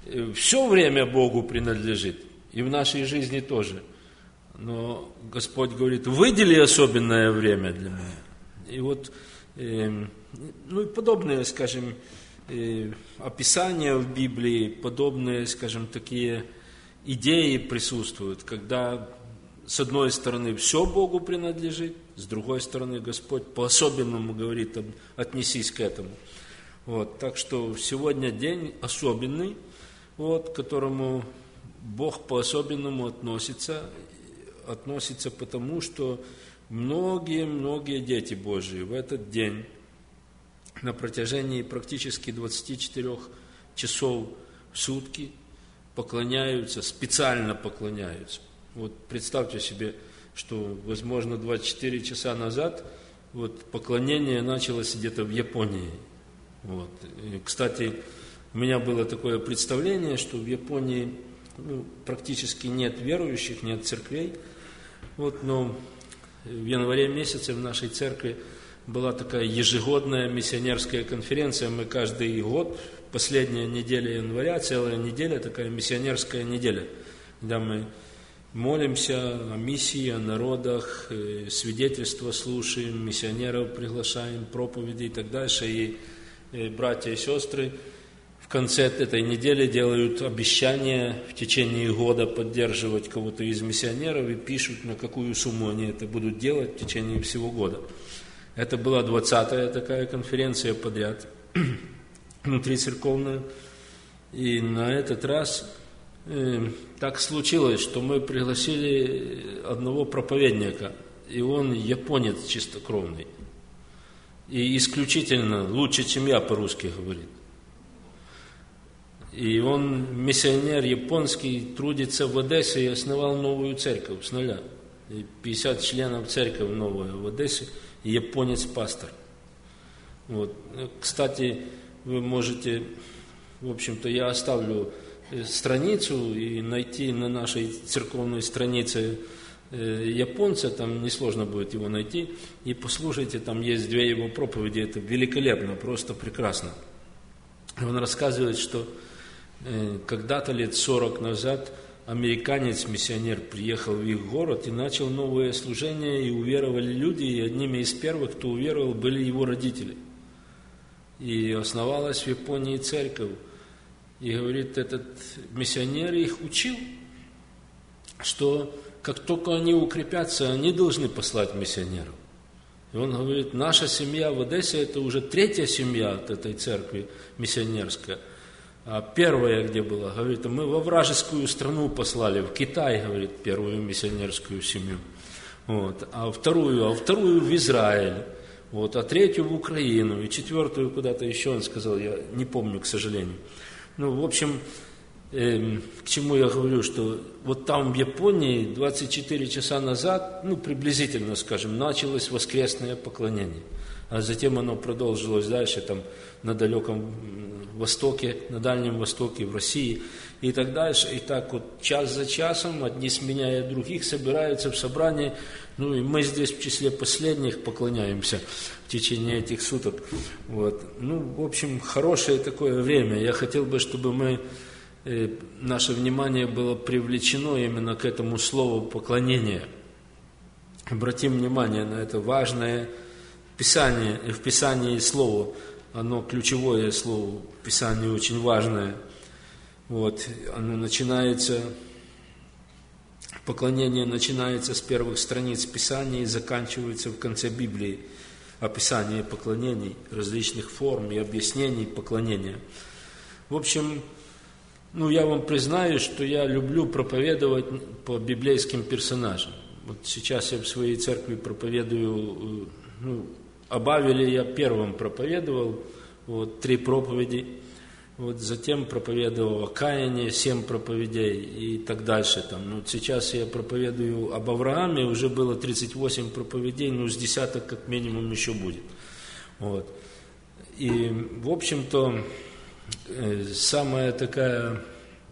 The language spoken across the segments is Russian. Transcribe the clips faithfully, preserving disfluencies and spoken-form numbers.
все время Богу принадлежит, и в нашей жизни тоже. Но Господь говорит, выдели особенное время для меня. И вот, э, ну и подобные, скажем, э, описания в Библии, подобные, скажем, такие идеи присутствуют, когда с одной стороны все Богу принадлежит, с другой стороны Господь по-особенному говорит, отнесись к этому. Вот, так что сегодня день особенный, вот, к которому Бог по-особенному относится, относится потому, что многие-многие дети Божьи в этот день на протяжении практически двадцати четырёх часов в сутки поклоняются, специально поклоняются. Вот представьте себе, что, возможно, двадцать четыре часа назад вот, поклонение началось где-то в Японии. Вот. И, кстати, у меня было такое представление, что в Японии ну, практически нет верующих, нет церквей. Вот, но в январе месяце в нашей церкви была такая ежегодная миссионерская конференция. Мы каждый год, последняя неделя января, целая неделя, такая миссионерская неделя, когда мы молимся о миссии, о народах, свидетельства слушаем, миссионеров приглашаем, проповеди и так дальше. И братья и сестры в конце этой недели делают обещание в течение года поддерживать кого-то из миссионеров и пишут, на какую сумму они это будут делать в течение всего года. Это была двадцатая такая конференция подряд, внутрицерковная. И на этот раз э, так случилось, что мы пригласили одного проповедника, и он японец чистокровный. И исключительно лучше, чем я по-русски говорит. И он, миссионер японский, трудится в Одессе и основал новую церковь с нуля. И пятьдесят членов церкви новая в Одессе, и японец-пастор. Вот. Кстати, вы можете, в общем-то, я оставлю страницу и найти на нашей церковной странице японца, там несложно будет его найти, и послушайте, там есть две его проповеди, это великолепно, просто прекрасно. Он рассказывает, что э, когда-то лет сорок назад американец-миссионер приехал в их город и начал новое служение, и уверовали люди, и одними из первых, кто уверовал, были его родители. И основалась в Японии церковь. И говорит, этот миссионер их учил, что как только они укрепятся, они должны послать миссионеров. И он говорит, наша семья в Одессе, это уже третья семья от этой церкви миссионерская. А первая, где была, говорит, мы во вражескую страну послали, в Китай, говорит, первую миссионерскую семью. Вот. А вторую, а вторую в Израиль. Вот. А третью в Украину. И четвертую куда-то еще, он сказал, я не помню, к сожалению. Ну, в общем, э, к чему я говорю, что вот там в Японии двадцать четыре часа назад, ну, приблизительно, скажем, началось воскресное поклонение. А затем оно продолжилось дальше, там, на далеком Востоке, на Дальнем Востоке, в России и так дальше. И так вот час за часом, одни сменяя других, собираются в собрании. Ну, и мы здесь в числе последних поклоняемся в течение этих суток. Вот. Ну, в общем, хорошее такое время. Я хотел бы, чтобы мы, э, наше внимание было привлечено именно к этому слову поклонения. Обратим внимание на это важное Писание, в Писании слово, оно ключевое слово, в Писании очень важное. Вот, оно начинается, поклонение начинается с первых страниц Писания и заканчивается в конце Библии. Описание поклонений, различных форм и объяснений поклонения. В общем, ну, я вам признаюсь, что я люблю проповедовать по библейским персонажам. Вот сейчас я в своей церкви проповедую, ну, об Авеле я первым проповедовал, вот, три проповеди, вот, затем проповедовал о Каине, семь проповедей и так дальше. Там. Ну, сейчас я проповедую об Аврааме, уже было тридцать восемь проповедей, ну, с десяток как минимум еще будет. Вот. И, в общем-то, самая такая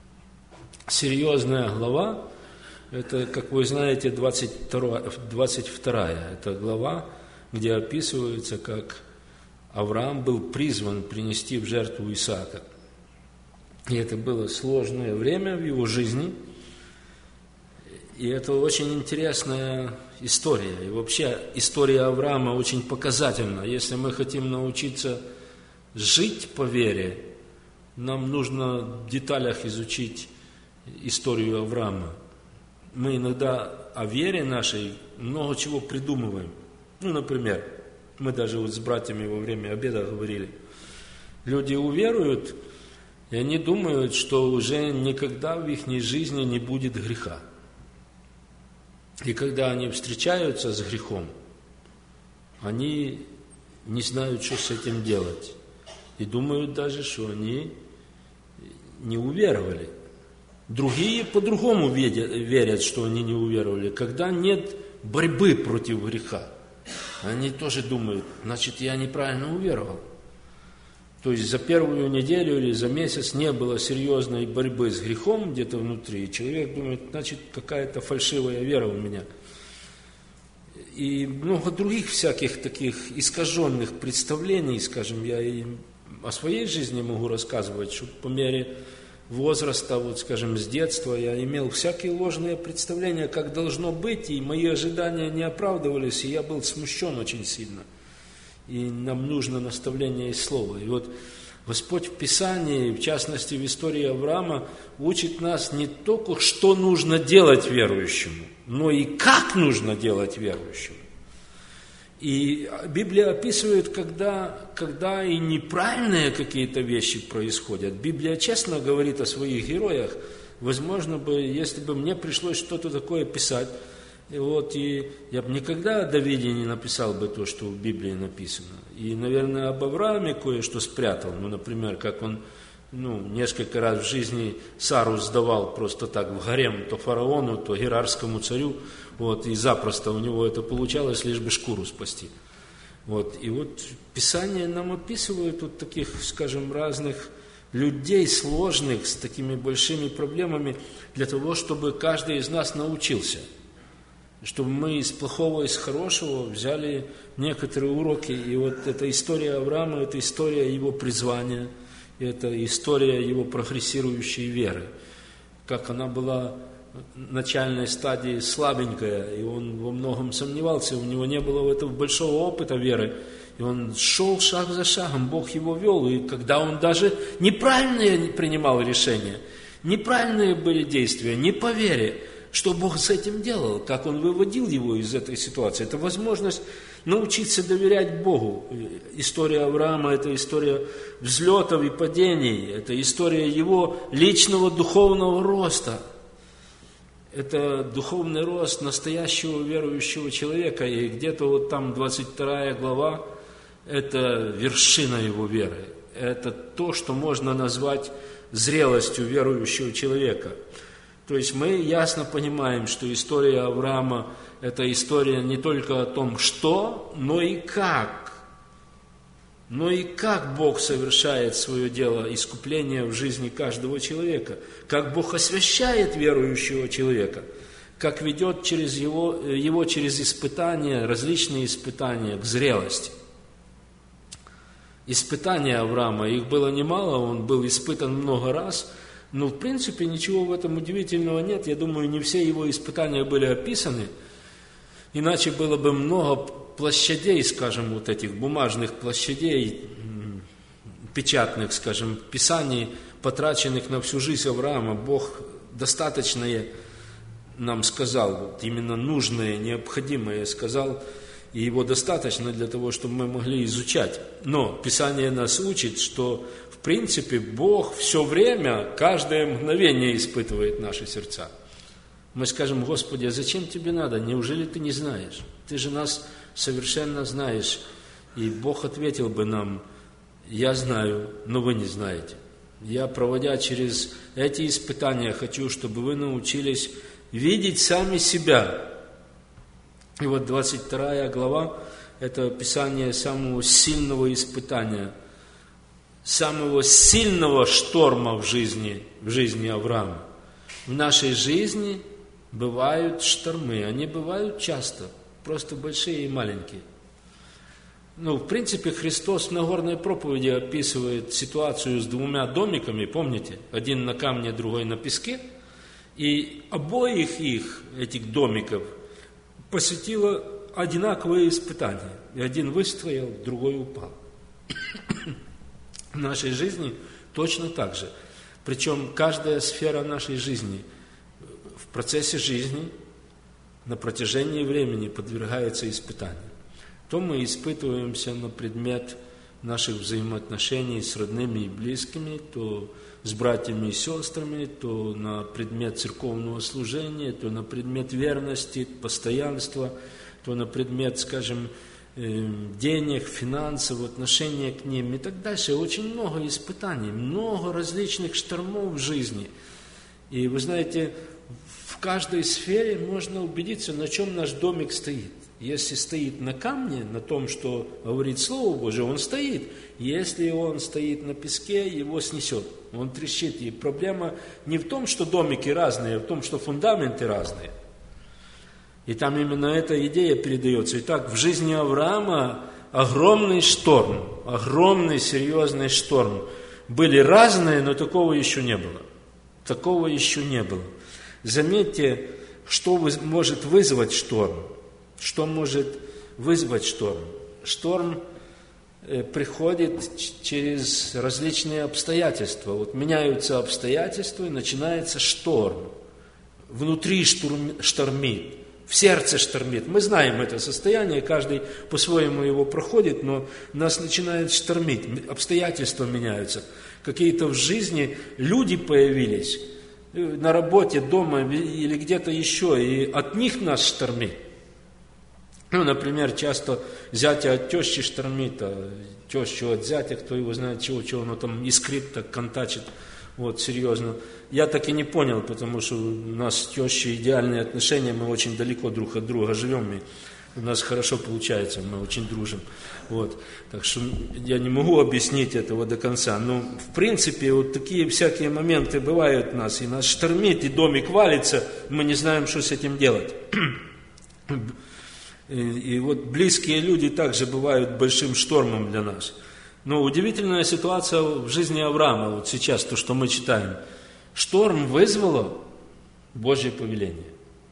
серьезная глава, это, как вы знаете, двадцать вторая, это глава, где описывается, как Авраам был призван принести в жертву Исаака. И это было сложное время в его жизни. И это очень интересная история. И вообще история Авраама очень показательна. Если мы хотим научиться жить по вере, нам нужно в деталях изучить историю Авраама. Мы иногда о вере нашей много чего придумываем. Ну, например, мы даже вот с братьями во время обеда говорили. Люди уверуют, и они думают, что уже никогда в их жизни не будет греха. И когда они встречаются с грехом, они не знают, что с этим делать. И думают даже, что они не уверовали. Другие по-другому верят, что они не уверовали. Когда нет борьбы против греха, они тоже думают, значит, я неправильно уверовал. То есть за первую неделю или за месяц не было серьезной борьбы с грехом где-то внутри. И человек думает, значит, какая-то фальшивая вера у меня. И много других всяких таких искаженных представлений, скажем, я и о своей жизни могу рассказывать, что по мере возраста, вот, скажем, с детства я имел всякие ложные представления, как должно быть, и мои ожидания не оправдывались, и я был смущен очень сильно. И нам нужно наставление из Слова. И вот Господь в Писании, в частности в истории Авраама, учит нас не только, что нужно делать верующему, но и как нужно делать верующему. И Библия описывает, когда, когда и неправильные какие-то вещи происходят. Библия честно говорит о своих героях. Возможно бы, если бы мне пришлось что-то такое писать, и вот, и я бы никогда о Давиде не написал бы то, что в Библии написано. И, наверное, об Аврааме кое-что спрятал. Ну, например, как он ну, несколько раз в жизни Сару сдавал просто так в гарем то фараону, то герарскому царю. Вот, и запросто у него это получалось, лишь бы шкуру спасти. Вот, и вот Писание нам описывает вот таких, скажем, разных людей сложных, с такими большими проблемами, для того, чтобы каждый из нас научился. Чтобы мы из плохого, из хорошего взяли некоторые уроки. И вот эта история Авраама, это история его призвания, это история его прогрессирующей веры. Как она была в начальной стадии слабенькая, и он во многом сомневался, у него не было этого большого опыта веры. И он шел шаг за шагом, Бог его вел. И когда он даже неправильные принимал решения, неправильные были действия, не по вере, что Бог с этим делал, как Он выводил его из этой ситуации. Это возможность научиться доверять Богу. История Авраама – это история взлетов и падений, это история его личного духовного роста. Это духовный рост настоящего верующего человека. И где-то вот там двадцать вторая глава – это вершина его веры. Это то, что можно назвать зрелостью верующего человека. То есть мы ясно понимаем, что история Авраама – это история не только о том, что, но и как. Но и как Бог совершает свое дело искупления в жизни каждого человека. Как Бог освящает верующего человека. Как ведет через его, его через испытания, различные испытания к зрелости. Испытания Авраама, их было немало, он был испытан много раз. Но, в принципе, ничего в этом удивительного нет. Я думаю, не все его испытания были описаны. Иначе было бы много площадей, скажем, вот этих бумажных площадей, печатных, скажем, писаний, потраченных на всю жизнь Авраама. Бог достаточное нам сказал, вот именно нужное, необходимое сказал, и его достаточно для того, чтобы мы могли изучать. Но Писание нас учит, что в принципе, Бог все время, каждое мгновение испытывает наши сердца. Мы скажем: Господи, а зачем тебе надо? Неужели ты не знаешь? Ты же нас совершенно знаешь. И Бог ответил бы нам: я знаю, но вы не знаете. Я, проводя через эти испытания, хочу, чтобы вы научились видеть сами себя. И вот двадцать вторая глава – это описание самого сильного испытания, самого сильного шторма в жизни, в жизни Авраама. В нашей жизни бывают штормы, они бывают часто, просто большие и маленькие. Ну, в принципе, Христос в Нагорной проповеди описывает ситуацию с двумя домиками, помните? Один на камне, другой на песке. И обоих их, этих домиков, посетило одинаковые испытания. И один выстроил, другой упал. В нашей жизни точно так же. Причем каждая сфера нашей жизни в процессе жизни на протяжении времени подвергается испытанию. То мы испытываемся на предмет наших взаимоотношений с родными и близкими, то с братьями и сестрами, то на предмет церковного служения, то на предмет верности, постоянства, то на предмет, скажем, денег, финансов, отношения к ним и так дальше. Очень много испытаний, много различных штормов в жизни. И вы знаете, в каждой сфере можно убедиться, на чем наш домик стоит. Если стоит на камне, на том, что говорит Слово Божие, он стоит. Если он стоит на песке, его снесет. Он трещит. И проблема не в том, что домики разные, а в том, что фундаменты разные. И там именно эта идея передается. Итак, в жизни Авраама огромный шторм, огромный серьезный шторм. Были разные, но такого еще не было. Такого еще не было. Заметьте, что может вызвать шторм. Что может вызвать шторм? Шторм приходит через различные обстоятельства. Вот меняются обстоятельства, и начинается шторм. Внутри штурм, штормит, в сердце штормит. Мы знаем это состояние, каждый по-своему его проходит, но нас начинает штормить, обстоятельства меняются. Какие-то в жизни люди появились, на работе, дома или где-то еще, и от них нас штормит. Ну, например, часто зятя от тещи штормит, а тещу от зятя, кто его знает, чего, чего оно там искрит, так контачит, вот, серьезно. Я так и не понял, потому что у нас с тещей идеальные отношения, мы очень далеко друг от друга живем, и у нас хорошо получается, мы очень дружим, вот. Так что я не могу объяснить этого до конца, но, в принципе, вот такие всякие моменты бывают у нас, и нас штормит, и домик валится, мы не знаем, что с этим делать. И, и вот близкие люди также бывают большим штормом для нас. Но удивительная ситуация в жизни Авраама, вот сейчас, то, что мы читаем. Шторм вызвало Божье повеление.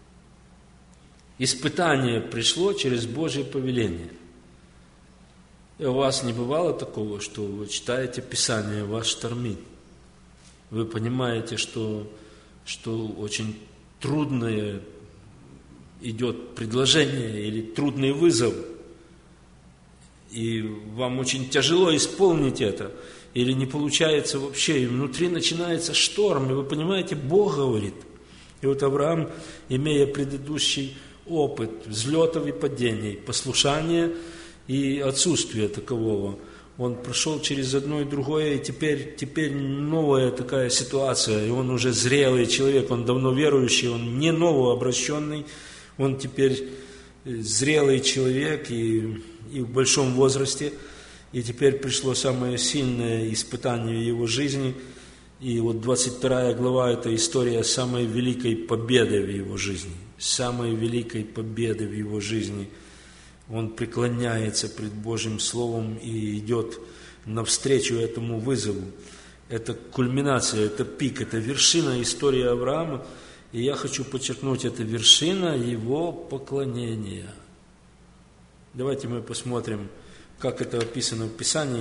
Испытание пришло через Божье повеление. И у вас не бывало такого, что вы читаете Писание, вас штормит. Вы понимаете, что, что очень трудное идет предложение или трудный вызов, и вам очень тяжело исполнить это, или не получается вообще, и внутри начинается шторм, и вы понимаете, Бог говорит. И вот Авраам, имея предыдущий опыт взлетов и падений, послушания и отсутствия такового, он прошел через одно и другое, и теперь, теперь новая такая ситуация, и он уже зрелый человек, он давно верующий, он не новообращенный, он теперь зрелый человек и, и в большом возрасте, и теперь пришло самое сильное испытание его жизни. И вот двадцать вторая глава – это история самой великой победы в его жизни, самой великой победы в его жизни. Он преклоняется пред Божьим Словом и идет навстречу этому вызову. Это кульминация, это пик, это вершина истории Авраама. И я хочу подчеркнуть, это вершина его поклонения. Давайте мы посмотрим, как это описано в Писании.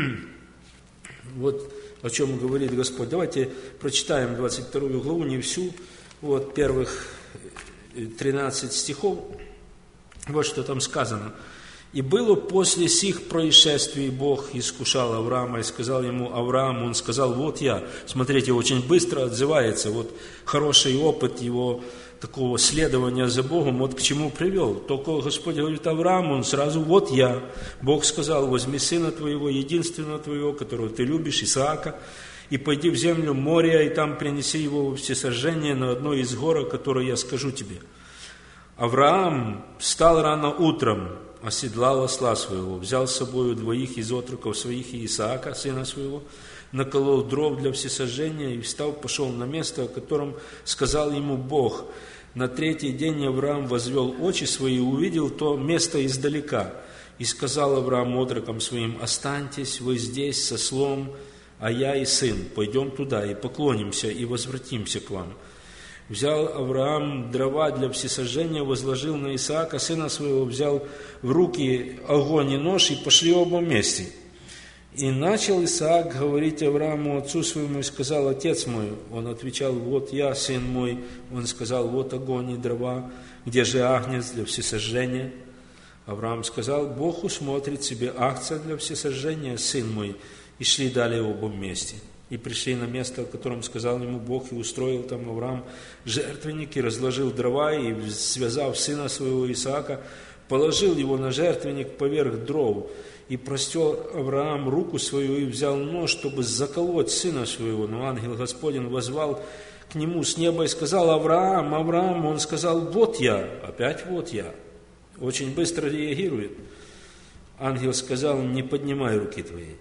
Вот о чем говорит Господь. Давайте прочитаем двадцать вторую главу, не всю, вот первых тринадцать стихов. Вот что там сказано. «И было после сих происшествий Бог искушал Авраама и сказал ему: Авраам, он сказал: вот я». Смотрите, очень быстро отзывается. Вот хороший опыт его такого следования за Богом, вот к чему привел. Только Господь говорит Аврааму, он сразу: вот я. Бог сказал: возьми сына твоего, единственного твоего, которого ты любишь, Исаака, и пойди в землю моря, и там принеси его во всесожжение на одной из гор, о которой я скажу тебе. Авраам встал рано утром, оседлал осла своего, взял с собой двоих из отроков своих и Исаака, сына своего, наколол дров для всесожжения и, встав, пошел на место, о котором сказал ему Бог. На третий день Авраам возвел очи свои и увидел то место издалека. И сказал Авраам отрокам своим: останьтесь вы здесь со слом, а я и сын пойдем туда и поклонимся и возвратимся к вам. Взял Авраам дрова для всесожжения, возложил на Исаака, сына своего, взял в руки огонь и нож, и пошли оба вместе. И начал Исаак говорить Аврааму, отцу своему, и сказал: отец мой. Он отвечал: вот я, сын мой. Он сказал: вот огонь и дрова, где же агнец для всесожжения? Авраам сказал: Бог усмотрит себе агнца для всесожжения, сын мой. И шли далее оба вместе. И пришли на место, о котором сказал ему Бог, и устроил там Авраам жертвенник, и разложил дрова, и, связав сына своего Исаака, положил его на жертвенник поверх дров. И простер Авраам руку свою, и взял нож, чтобы заколоть сына своего. Но ангел Господень воззвал к нему с неба и сказал: Авраам, Авраам. Он сказал: вот я. Опять вот я. Очень быстро реагирует. Ангел сказал: не поднимай руки твоей.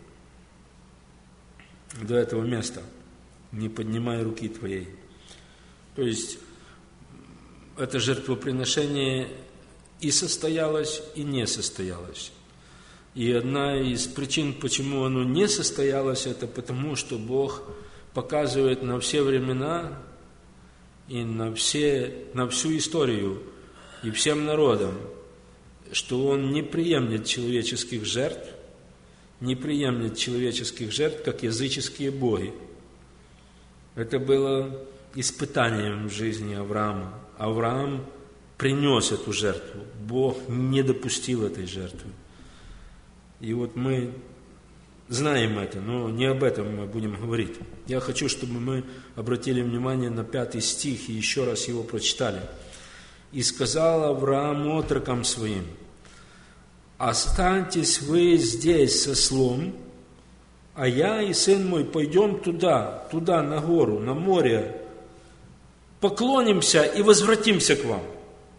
До этого места. Не поднимай руки твоей. То есть, это жертвоприношение и состоялось, и не состоялось. И одна из причин, почему оно не состоялось, это потому, что Бог показывает на все времена и на, все, на всю историю и всем народам, что Он не приемлет человеческих жертв, не приемлет человеческих жертв, как языческие боги. Это было испытанием в жизни Авраама. Авраам принес эту жертву. Бог не допустил этой жертвы. И вот мы знаем это, но не об этом мы будем говорить. Я хочу, чтобы мы обратили внимание на пятый стих и еще раз его прочитали. «И сказал Авраам отрокам своим: останьтесь вы здесь со слом, а я и сын мой пойдем туда, туда на гору, на море, поклонимся и возвратимся к вам».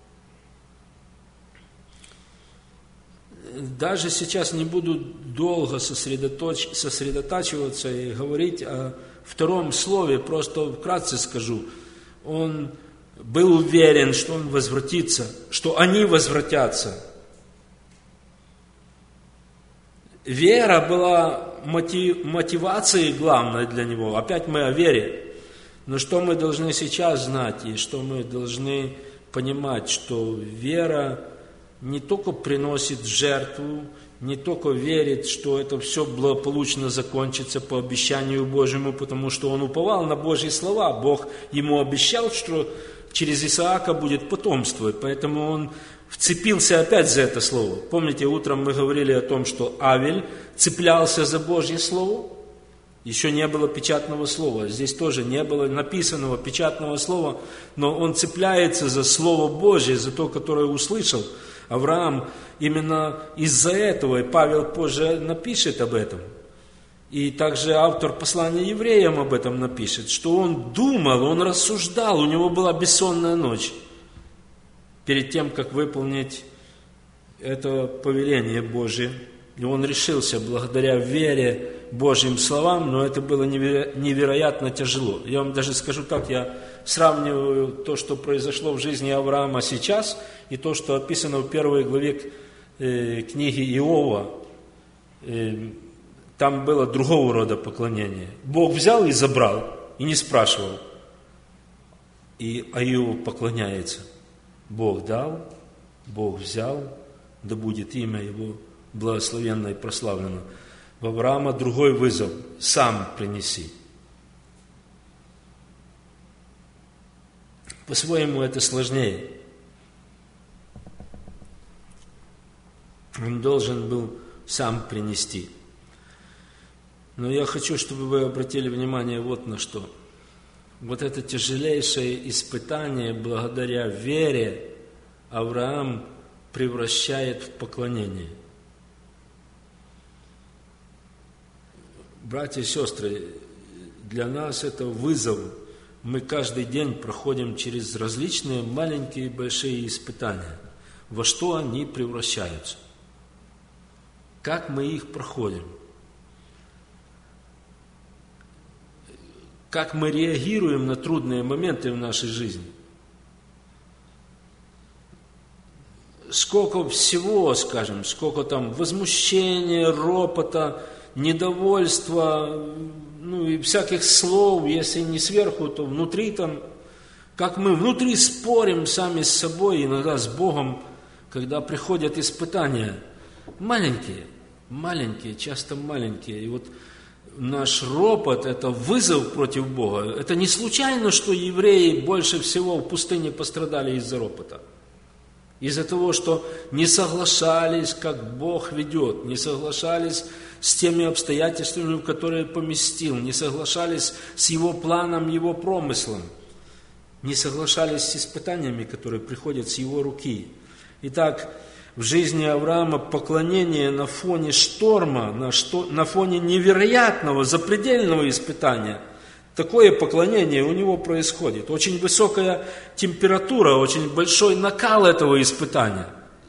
Даже сейчас не буду долго сосредоточ... сосредотачиваться и говорить о втором слове, просто вкратце скажу. Он был уверен, что он возвратится, что они возвратятся. Вера была мотив... мотивацией главной для него. Опять мы о вере. Но что мы должны сейчас знать и что мы должны понимать, что вера не только приносит жертву, не только верит, что это все благополучно закончится по обещанию Божьему, потому что он уповал на Божьи слова. Бог ему обещал, что через Исаака будет потомство, и поэтому он вцепился опять за это слово. Помните, утром мы говорили о том, что Авель цеплялся за Божье слово? Еще не было печатного слова. Здесь тоже не было написанного печатного слова, но он цепляется за Слово Божье, за то, которое услышал. Авраам именно из-за этого, и Павел позже напишет об этом. И также автор послания евреям об этом напишет, что он думал, он рассуждал, у него была бессонная ночь перед тем, как выполнить это повеление Божие. И он решился благодаря вере Божьим словам, но это было неверо- невероятно тяжело. Я вам даже скажу так, я сравниваю то, что произошло в жизни Авраама сейчас, и то, что описано в первой главе э, книги Иова. Э, там было другого рода поклонение. Бог взял и забрал, и не спрашивал. И Иов поклоняется. Бог дал, Бог взял, да будет имя Его благословенно и прославлено. В Авраама другой вызов: сам принеси. По-своему это сложнее. Он должен был сам принести. Но я хочу, чтобы вы обратили внимание вот на что. Вот это тяжелейшее испытание, благодаря вере, Авраам превращает в поклонение. Братья и сестры, для нас это вызов. Мы каждый день проходим через различные маленькие и большие испытания. Во что они превращаются? Как мы их проходим? Как мы реагируем на трудные моменты в нашей жизни? сколько всего, скажем, сколько там возмущения, ропота, недовольства, ну и всяких слов, если не сверху, то внутри там, как мы внутри спорим сами с собой, иногда с Богом, когда приходят испытания, маленькие, маленькие, часто маленькие, и вот наш ропот – это вызов против Бога. Это не случайно, что евреи больше всего в пустыне пострадали из-за ропота. Из-за того, что не соглашались, как Бог ведет, не соглашались с теми обстоятельствами, в которые поместил, не соглашались с Его планом, Его промыслом, не соглашались с испытаниями, которые приходят с Его руки. Итак, в жизни Авраама поклонение на фоне шторма, на, что, на фоне невероятного, запредельного испытания, такое поклонение у него происходит. Очень высокая температура, очень большой накал этого испытания.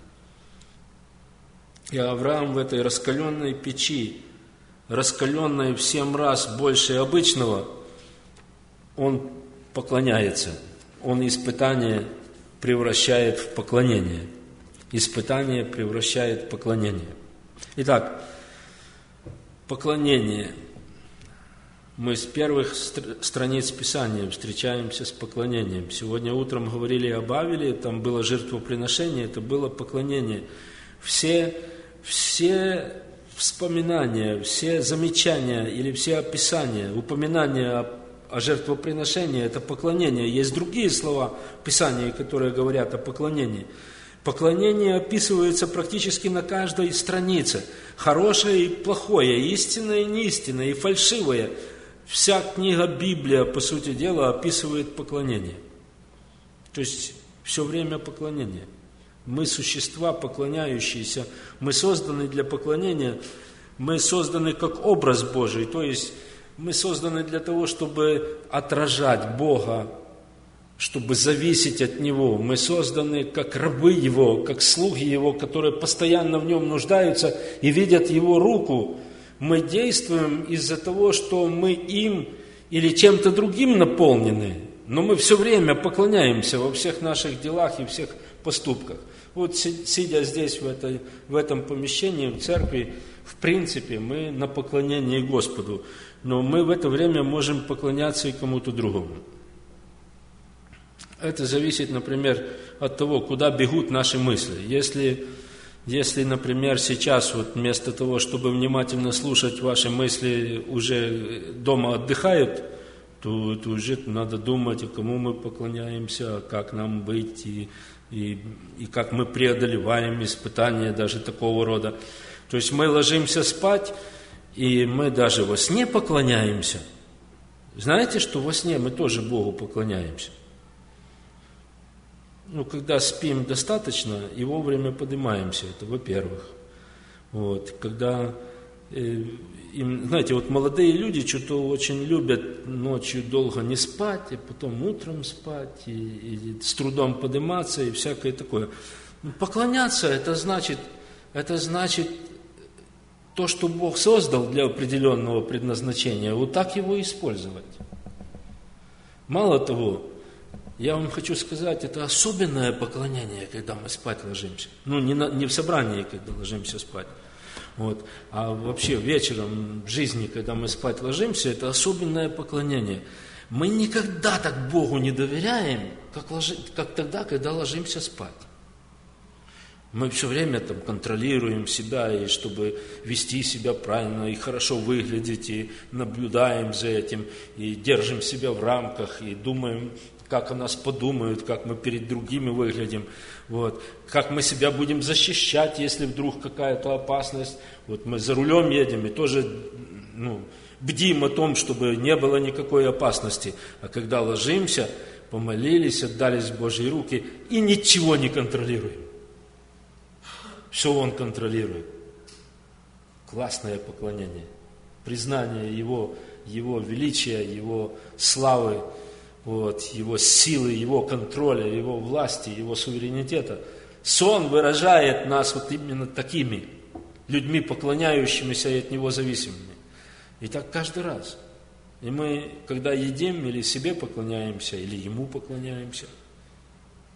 И Авраам в этой раскаленной печи, раскаленной в семь раз больше обычного, он поклоняется. Он испытание превращает в поклонение. Испытание превращает в поклонение. Итак, поклонение. Мы с первых стр- страниц Писания встречаемся с поклонением. Сегодня утром говорили об Авеле, там было жертвоприношение, это было поклонение. Все, все вспоминания, все замечания или все описания, упоминания о, о жертвоприношении – это поклонение. Есть другие слова в Писании, которые говорят о поклонении. Поклонение описывается практически на каждой странице. Хорошее и плохое, истинное и неистинное, и фальшивое. Вся книга Библия, по сути дела, описывает поклонение. То есть, все время поклонение. Мы существа поклоняющиеся, мы созданы для поклонения, мы созданы как образ Божий, то есть, мы созданы для того, чтобы отражать Бога, чтобы зависеть от Него. Мы созданы как рабы Его, как слуги Его, которые постоянно в Нем нуждаются и видят Его руку. Мы действуем из-за того, что мы им или чем-то другим наполнены, но мы все время поклоняемся во всех наших делах и всех поступках. Вот сидя здесь, в, этой, в этом помещении, в церкви, в принципе, мы на поклонении Господу, но мы в это время можем поклоняться и кому-то другому. Это зависит, например, от того, куда бегут наши мысли. Если, если, например, сейчас вот вместо того, чтобы внимательно слушать ваши мысли, уже дома отдыхают, то, то уже надо думать, кому мы поклоняемся, как нам быть, и, и, и как мы преодолеваем испытания даже такого рода. То есть мы ложимся спать, и мы даже во сне поклоняемся. Знаете, что во сне мы тоже Богу поклоняемся? Ну, когда спим достаточно и вовремя поднимаемся, это во-первых. Вот, когда, э, им, знаете, вот молодые люди что-то очень любят ночью долго не спать, и потом утром спать, и, и с трудом подниматься, и всякое такое. Поклоняться, это значит, это значит то, что Бог создал для определенного предназначения, вот так его использовать. Мало того, я вам хочу сказать, это особенное поклонение, когда мы спать ложимся. Ну, не, на, не в собрании, когда ложимся спать, вот, а вообще вечером в жизни, когда мы спать ложимся, это особенное поклонение. Мы никогда так Богу не доверяем, как, ложи, как тогда, когда ложимся спать. Мы все время там контролируем себя, и чтобы вести себя правильно, и хорошо выглядеть, и наблюдаем за этим, и держим себя в рамках, и думаем, как о нас подумают, как мы перед другими выглядим, вот, как мы себя будем защищать, если вдруг какая-то опасность. Вот мы за рулем едем и тоже ну, бдим о том, чтобы не было никакой опасности. А когда ложимся, помолились, отдались в Божьи руки и ничего не контролируем. Все Он контролирует. Классное поклонение. Признание Его, Его величия, Его славы, вот, Его силы, Его контроля, Его власти, Его суверенитета. Сон выражает нас вот именно такими людьми, поклоняющимися и от Него зависимыми. И так каждый раз. И мы, когда едим, или себе поклоняемся, или Ему поклоняемся.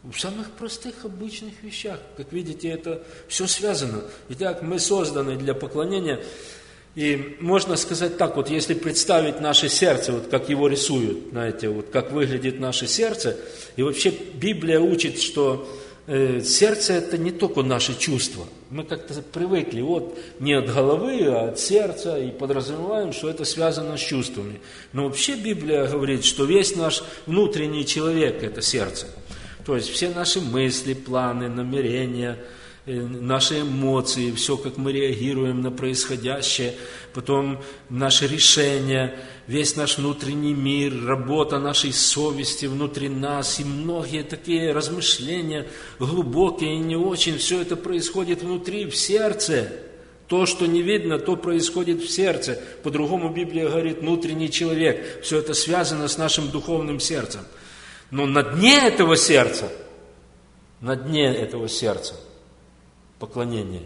В самых простых, обычных вещах. Как видите, это все связано. Итак, мы созданы для поклонения. И можно сказать так, вот если представить наше сердце, вот как его рисуют, знаете, вот как выглядит наше сердце. И вообще Библия учит, что э, сердце это не только наши чувства. Мы как-то привыкли, вот не от головы, а от сердца, и подразумеваем, что это связано с чувствами. Но вообще Библия говорит, что весь наш внутренний человек это сердце. То есть все наши мысли, планы, намерения, наши эмоции, все, как мы реагируем на происходящее, потом наши решения, весь наш внутренний мир, работа нашей совести внутри нас и многие такие размышления, глубокие и не очень, все это происходит внутри, в сердце. То, что не видно, то происходит в сердце. По-другому Библия говорит, внутренний человек. Все это связано с нашим духовным сердцем. Но на дне этого сердца, на дне этого сердца поклонение.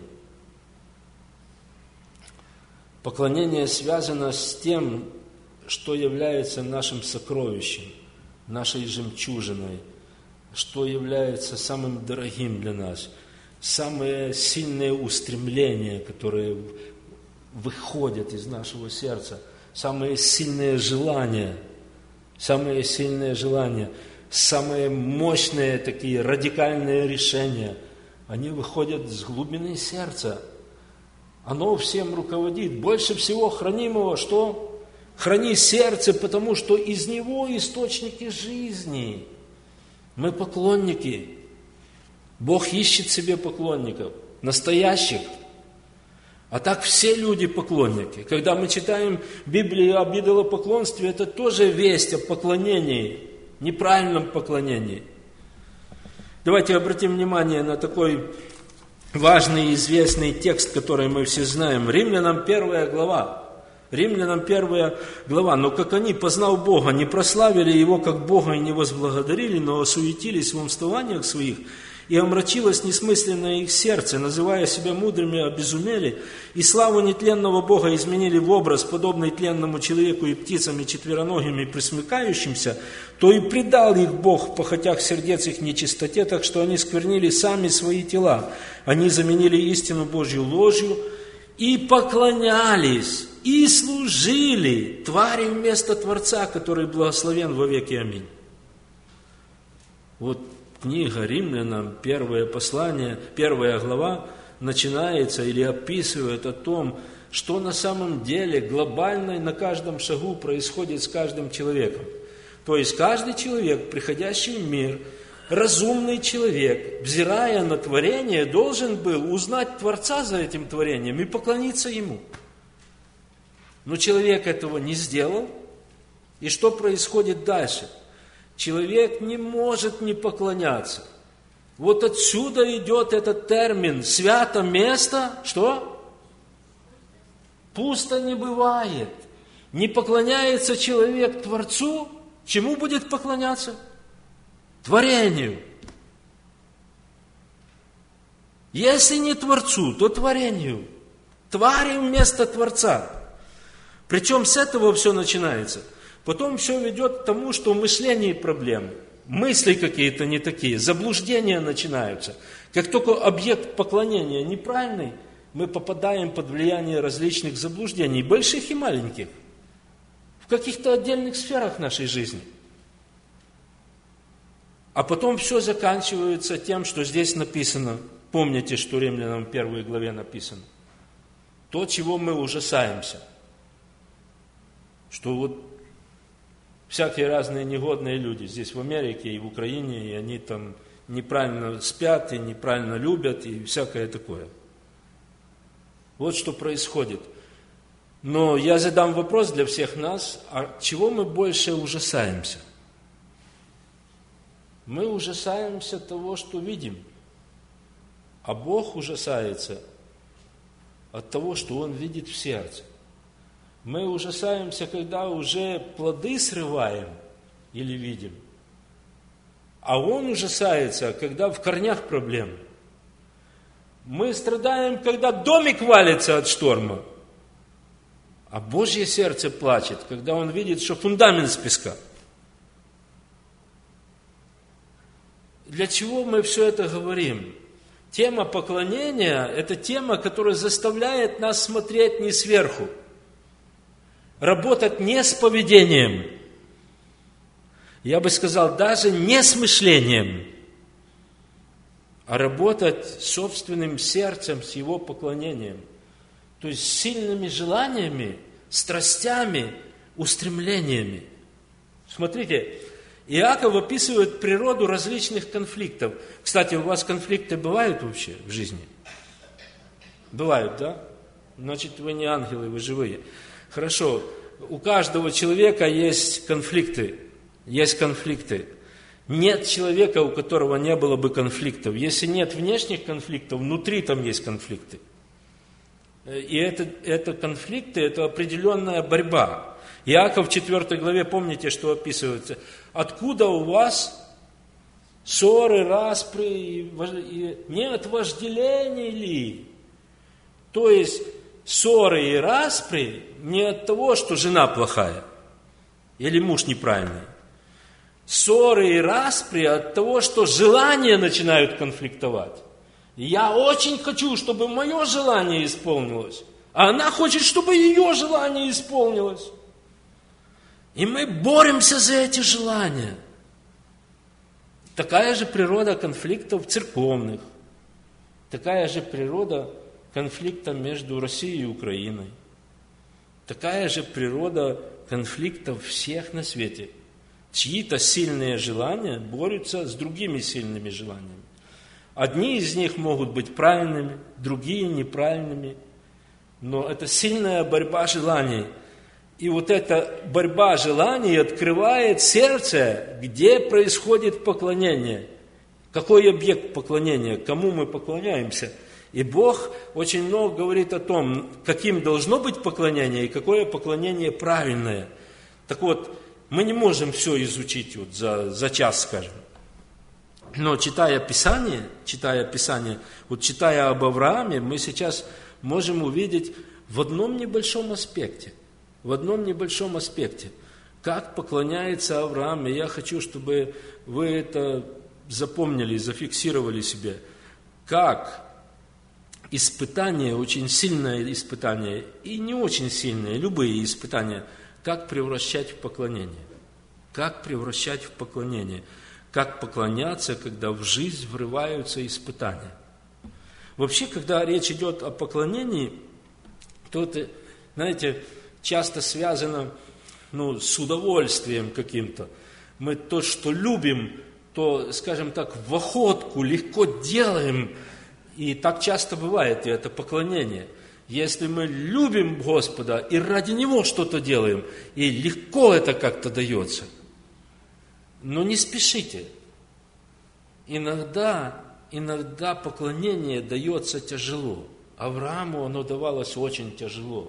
Поклонение связано с тем, что является нашим сокровищем, нашей жемчужиной, что является самым дорогим для нас. Самые сильные устремления, которые выходят из нашего сердца, самые сильные желания, самые сильные желания, самые мощные такие радикальные решения, они выходят с глубины сердца. Оно всем руководит. Больше всего хранимого, что? Храни сердце, потому что из него источники жизни. Мы поклонники. Бог ищет себе поклонников, настоящих. А так все люди поклонники. Когда мы читаем Библию об идолопоклонстве, это тоже весть о поклонении, неправильном поклонении. Давайте обратим внимание на такой важный и известный текст, который мы все знаем. Римлянам первая глава. Римлянам первая глава. «Но как они, познав Бога, не прославили Его как Бога и не возблагодарили, но осуетились в умствованиях своих, и омрачилось несмысленное их сердце, называя себя мудрыми, обезумели, и славу нетленного Бога изменили в образ, подобный тленному человеку и птицам, и четвероногим, и пресмыкающимся, то и предал их Бог в похотях сердец их нечистоте, так что они сквернили сами свои тела. Они заменили истину Божью ложью, и поклонялись, и служили твари вместо Творца, который благословен во веки. Аминь». Вот книга Римлянам, первое послание, первая глава, начинается или описывает о том, что на самом деле глобально на каждом шагу происходит с каждым человеком. То есть каждый человек, приходящий в мир, разумный человек, взирая на творение, должен был узнать Творца за этим творением и поклониться Ему. Но человек этого не сделал. И что происходит дальше? Человек не может не поклоняться. Вот отсюда идет этот термин «свято место». Что? Пусто не бывает. Не поклоняется человек Творцу, чему будет поклоняться? Творению. Если не Творцу, то творению. Твари вместо Творца. Причем с этого все начинается. Потом все ведет к тому, что в мышлении проблемы. Мысли какие-то не такие, заблуждения начинаются. Как только объект поклонения неправильный, мы попадаем под влияние различных заблуждений, больших и маленьких, в каких-то отдельных сферах нашей жизни. А потом все заканчивается тем, что здесь написано. Помните, что Римлянам в первой главе написано. То, чего мы ужасаемся. Что вот всякие разные негодные люди здесь в Америке и в Украине, и они там неправильно спят, и неправильно любят, и всякое такое. Вот что происходит. Но я задам вопрос для всех нас, а чего мы больше ужасаемся? Мы ужасаемся того, что видим, а Бог ужасается от того, что Он видит в сердце. Мы ужасаемся, когда уже плоды срываем или видим. А Он ужасается, когда в корнях проблемы. Мы страдаем, когда домик валится от шторма. А Божье сердце плачет, когда Он видит, что фундамент с песка. Для чего мы все это говорим? Тема поклонения – это тема, которая заставляет нас смотреть не сверху, работать не с поведением, я бы сказал, даже не с мышлением, а работать собственным сердцем, с его поклонением. То есть с сильными желаниями, страстями, устремлениями. Смотрите, Иаков описывает природу различных конфликтов. Кстати, у вас конфликты бывают вообще в жизни? Бывают, да? Значит, вы не ангелы, вы живые. Хорошо. У каждого человека есть конфликты. Есть конфликты. Нет человека, у которого не было бы конфликтов. Если нет внешних конфликтов, внутри там есть конфликты. И это, это конфликты, это определенная борьба. Иаков в четвёртой главе, помните, что описывается? Откуда у вас ссоры, распри, и нет вожделений ли? То есть ссоры и распри не от того, что жена плохая или муж неправильный. Ссоры и распри от того, что желания начинают конфликтовать. Я очень хочу, чтобы мое желание исполнилось, а она хочет, чтобы ее желание исполнилось. И мы боремся за эти желания. Такая же природа конфликтов церковных, такая же природа конфликта между Россией и Украиной, такая же природа конфликтов всех на свете. Чьи-то сильные желания борются с другими сильными желаниями. Одни из них могут быть правильными, другие неправильными, но это сильная борьба желаний. И вот эта борьба желаний открывает сердце, где происходит поклонение. Какой объект поклонения, кому мы поклоняемся. И Бог очень много говорит о том, каким должно быть поклонение и какое поклонение правильное. Так вот, мы не можем все изучить вот за, за час, скажем. Но читая Писание, читая Писание, вот читая об Аврааме, мы сейчас можем увидеть в одном небольшом аспекте, в одном небольшом аспекте, как поклоняется Авраам. И я хочу, чтобы вы это запомнили, зафиксировали себе, как испытание, очень сильное испытание и не очень сильное, любые испытания, как превращать в поклонение. Как превращать в поклонение. Как поклоняться, когда в жизнь врываются испытания. Вообще, когда речь идет о поклонении, то это, знаете, часто связано ну, с удовольствием каким-то. Мы то, что любим, то, скажем так, в охотку легко делаем. И так часто бывает, и это поклонение. Если мы любим Господа и ради Него что-то делаем, и легко это как-то дается. Но не спешите. Иногда, иногда поклонение дается тяжело. Аврааму оно давалось очень тяжело.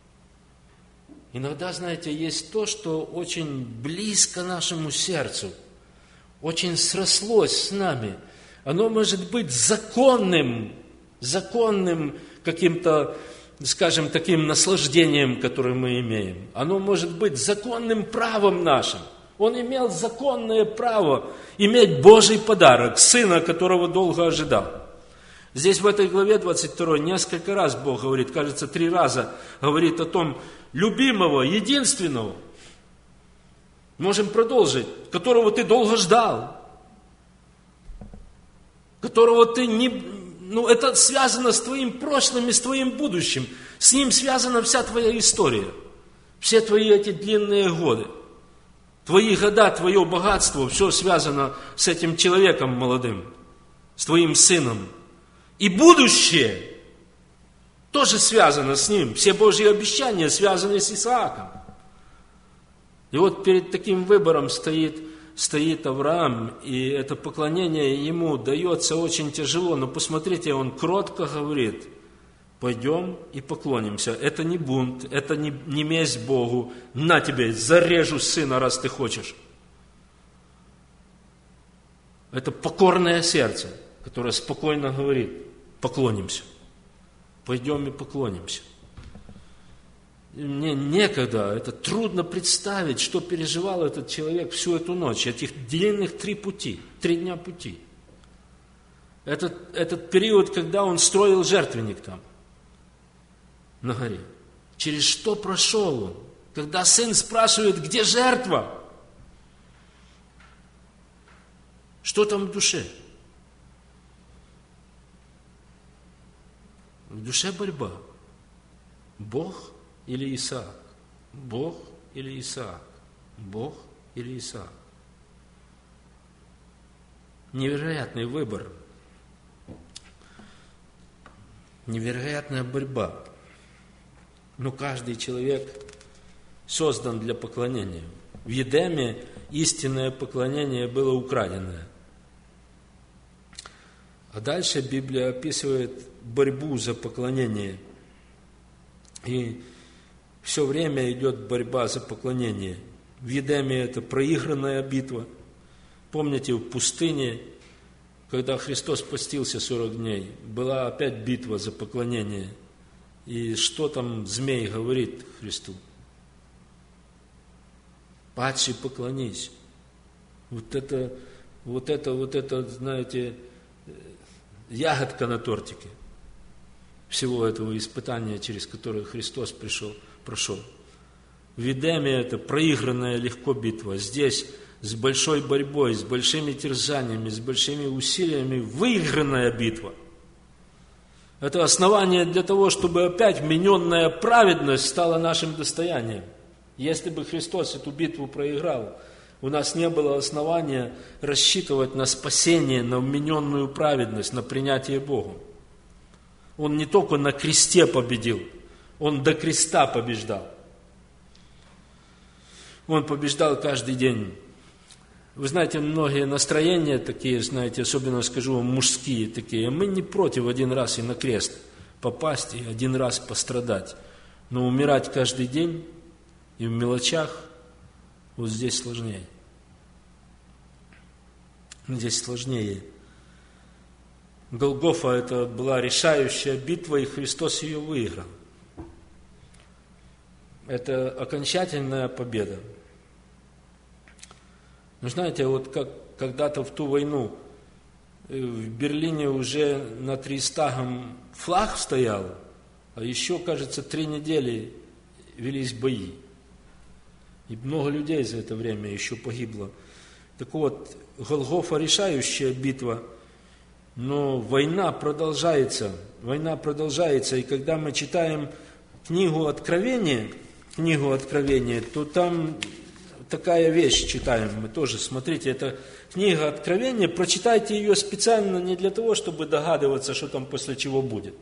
Иногда, знаете, есть то, что очень близко нашему сердцу, очень срослось с нами. Оно может быть законным, законным каким-то, скажем, таким наслаждением, которое мы имеем. Оно может быть законным правом нашим. Он имел законное право иметь Божий подарок, сына, которого долго ожидал. Здесь в этой главе двадцать второй несколько раз Бог говорит, кажется, три раза говорит о том любимого, единственного. Можем продолжить, которого ты долго ждал, которого ты не... Ну, это связано с твоим прошлым и с твоим будущим. С ним связана вся твоя история. Все твои эти длинные годы. Твои года, твое богатство, все связано с этим человеком молодым, с твоим сыном. И будущее тоже связано с ним. Все Божьи обещания связаны с Исааком. И вот перед таким выбором стоит, стоит Авраам, и это поклонение ему дается очень тяжело. Но посмотрите, он кротко говорит: пойдем и поклонимся. Это не бунт, это не, не месть Богу. На тебе, зарежу сына, раз ты хочешь. Это покорное сердце, которое спокойно говорит: поклонимся. Пойдем и поклонимся. мне некогда, это трудно представить, что переживал этот человек всю эту ночь, этих длинных три пути, три дня пути. Этот, этот период, когда он строил жертвенник там, на горе. Через что прошел он? Когда сын спрашивает, где жертва? Что там в душе? В душе борьба. Бог или Исаак? Бог или Исаак? Бог или Исаак? Невероятный выбор. Невероятная борьба. Но каждый человек создан для поклонения. В Едеме истинное поклонение было украденное. А дальше Библия описывает борьбу за поклонение. И все время идет борьба за поклонение. В Едеме это проигранная битва. Помните, в пустыне, когда Христос постился сорок дней, была опять битва за поклонение. И что там змей говорит Христу? Падший, поклонись. Вот это, вот это, вот это, знаете, ягодка на тортике всего этого испытания, через которое Христос пришел, прошел. В Едеме это проигранная легко битва. Здесь с большой борьбой, с большими терзаниями, с большими усилиями выигранная битва. Это основание для того, чтобы опять вмененная праведность стала нашим достоянием. Если бы Христос эту битву проиграл, у нас не было основания рассчитывать на спасение, на вмененную праведность, на принятие Богом. Он не только на кресте победил, Он до креста побеждал. Он побеждал каждый день. Вы знаете, многие настроения такие, знаете, особенно, скажу вам, мужские такие. Мы не против один раз и на крест попасть, и один раз пострадать. Но умирать каждый день и в мелочах, вот здесь сложнее. Здесь сложнее. Голгофа – это была решающая битва, и Христос ее выиграл. Это окончательная победа. Ну, знаете, вот как когда-то в ту войну в Берлине уже над Рейхстагом флаг стоял, а еще, кажется, три недели велись бои. И много людей за это время еще погибло. Так вот, Голгофа – решающая битва, но война продолжается. Война продолжается, и когда мы читаем книгу Откровения, книгу Откровения, то там такая вещь читаем, мы тоже, смотрите, это книга Откровения, прочитайте ее специально не для того, чтобы догадываться, что там после чего будет,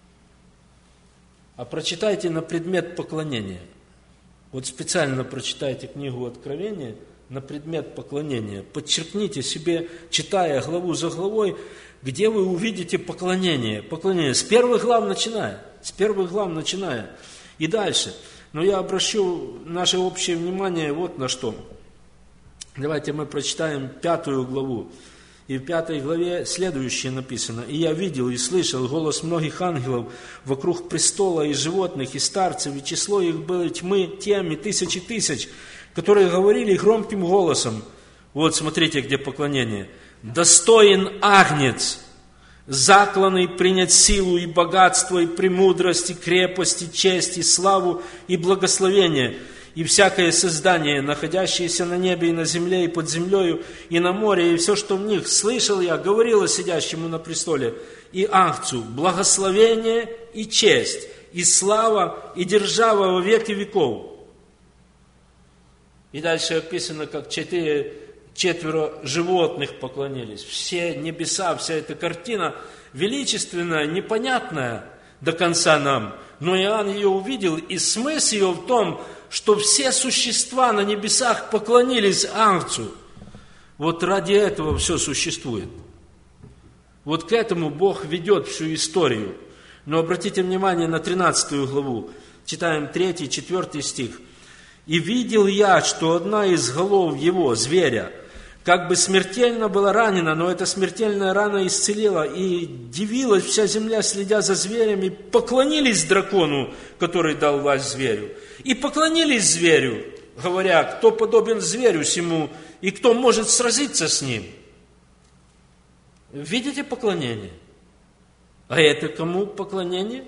а прочитайте на предмет поклонения. Вот специально прочитайте книгу Откровения на предмет поклонения. Подчеркните себе, читая главу за главой, где вы увидите поклонение. Поклонение. С первых глав начиная. С первых глав начиная. И дальше. Но я обращу наше общее внимание вот на что. Давайте мы прочитаем пятую главу. И в пятой главе следующее написано. «И я видел и слышал голос многих ангелов вокруг престола и животных, и старцев, и число их было тьмы, теми, тысячи тысяч, которые говорили громким голосом». Вот смотрите, где поклонение. «Достоин Агнец, закланный принять силу и богатство, и премудрость, и крепость, и честь, и славу, и благословение, и всякое создание, находящееся на небе и на земле, и под землею, и на море, и все, что в них. Слышал я, говорила сидящему на престоле, и Агнцу, благословение и честь, и слава, и держава во веки веков». И дальше описано, как четыре Четверо животных поклонились. Все небеса, вся эта картина величественная, непонятная до конца нам. Но Иоанн ее увидел, и смысл ее в том, что все существа на небесах поклонились Агнцу. Вот ради этого все существует. Вот к этому Бог ведет всю историю. Но обратите внимание на тринадцатую главу. Читаем третий, четвертый стих. «И видел я, что одна из голов его, зверя, как бы смертельно была ранена, но эта смертельная рана исцелила, и дивилась вся земля, следя за зверями, поклонились дракону, который дал власть зверю. и поклонились зверю, говоря, кто подобен зверю сему, и кто может сразиться с ним. Видите поклонение? А это кому поклонение?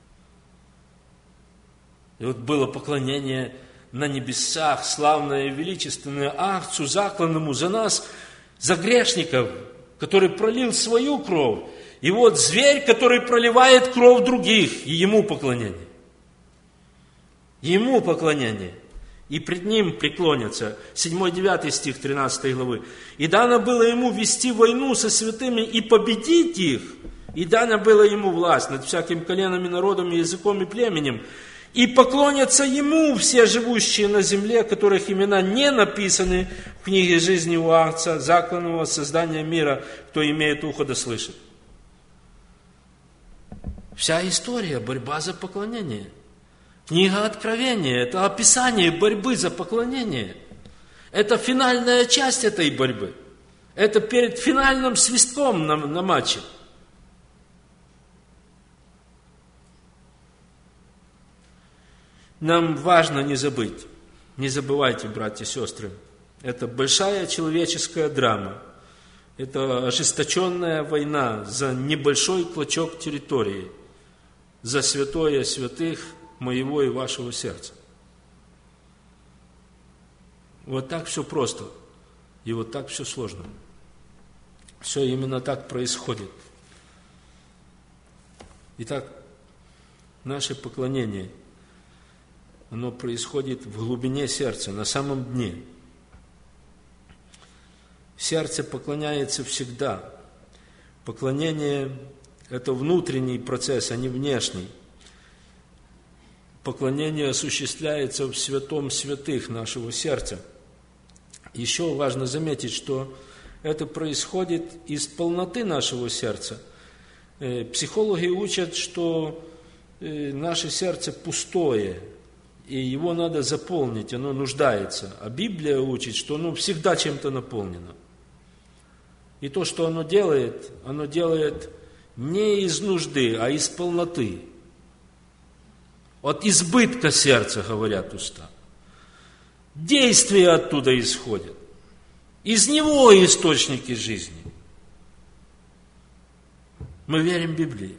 И вот было поклонение на небесах, славное и величественное, Агнцу, закланному за нас, за грешников, который пролил свою кровь. И вот зверь, который проливает кровь других, и ему поклонение. Ему поклонение. И пред ним преклонятся. седьмой-девятый стих тринадцатой главы. И дано было ему вести войну со святыми и победить их. И дано было ему власть над всяким коленом и народом, и языком и племенем. И поклонятся ему все живущие на земле, которых имена не написаны в книге жизни у Агнца, закланного создания мира, кто имеет ухо да слышит. Вся история – борьба за поклонение. Книга Откровения – это описание борьбы за поклонение. Это финальная часть этой борьбы. Это перед финальным свистком на, на матче. Нам важно не забыть. Не забывайте, братья и сестры. Это большая человеческая драма. Это ожесточенная война за небольшой клочок территории. За святое святых моего и вашего сердца. Вот так все просто. И вот так все сложно. Все именно так происходит. Итак, наше поклонение, оно происходит в глубине сердца, на самом дне. Сердце поклоняется всегда. Поклонение – это внутренний процесс, а не внешний. Поклонение осуществляется в святом святых нашего сердца. Еще важно заметить, что это происходит из полноты нашего сердца. Психологи учат, что наше сердце пустое, и его надо заполнить, оно нуждается. А Библия учит, что оно всегда чем-то наполнено. И то, что оно делает, оно делает не из нужды, а из полноты. От избытка сердца, говорят уста. Действия оттуда исходят. Из него источники жизни. Мы верим Библии.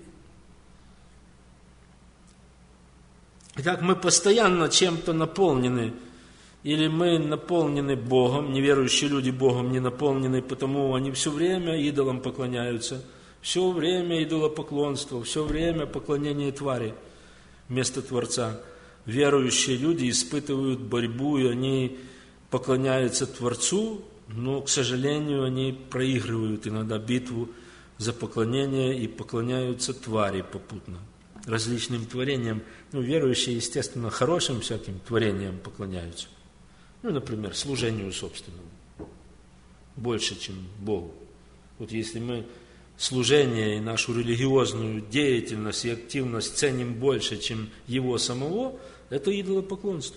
Итак, мы постоянно чем-то наполнены. Или мы наполнены Богом, неверующие люди Богом не наполнены, потому они все время идолам поклоняются, все время идолопоклонство, все время поклонение твари вместо Творца. Верующие люди испытывают борьбу, и они поклоняются Творцу, но, к сожалению, они проигрывают иногда битву за поклонение и поклоняются твари попутно, различным творениям. Ну, верующие, естественно, хорошим всяким творениям поклоняются. Ну, например, служению собственному. Больше, чем Богу. Вот если мы служение и нашу религиозную деятельность и активность ценим больше, чем Его самого, это идолопоклонство.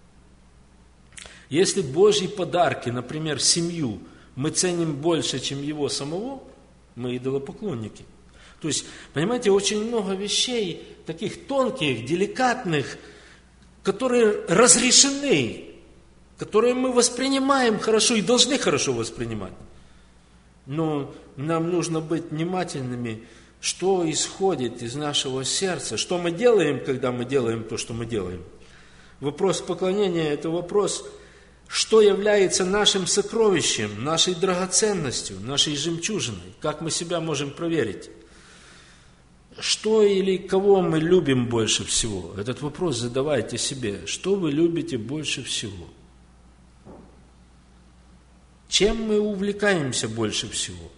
Если Божьи подарки, например, семью, мы ценим больше, чем Его самого, мы идолопоклонники. То есть, понимаете, очень много вещей, таких тонких, деликатных, которые разрешены, которые мы воспринимаем хорошо и должны хорошо воспринимать. Но нам нужно быть внимательными, что исходит из нашего сердца, что мы делаем, когда мы делаем то, что мы делаем. Вопрос поклонения – это вопрос, что является нашим сокровищем, нашей драгоценностью, нашей жемчужиной, как мы себя можем проверить. Что или кого мы любим больше всего? Этот вопрос задавайте себе. Что вы любите больше всего? Чем мы увлекаемся больше всего?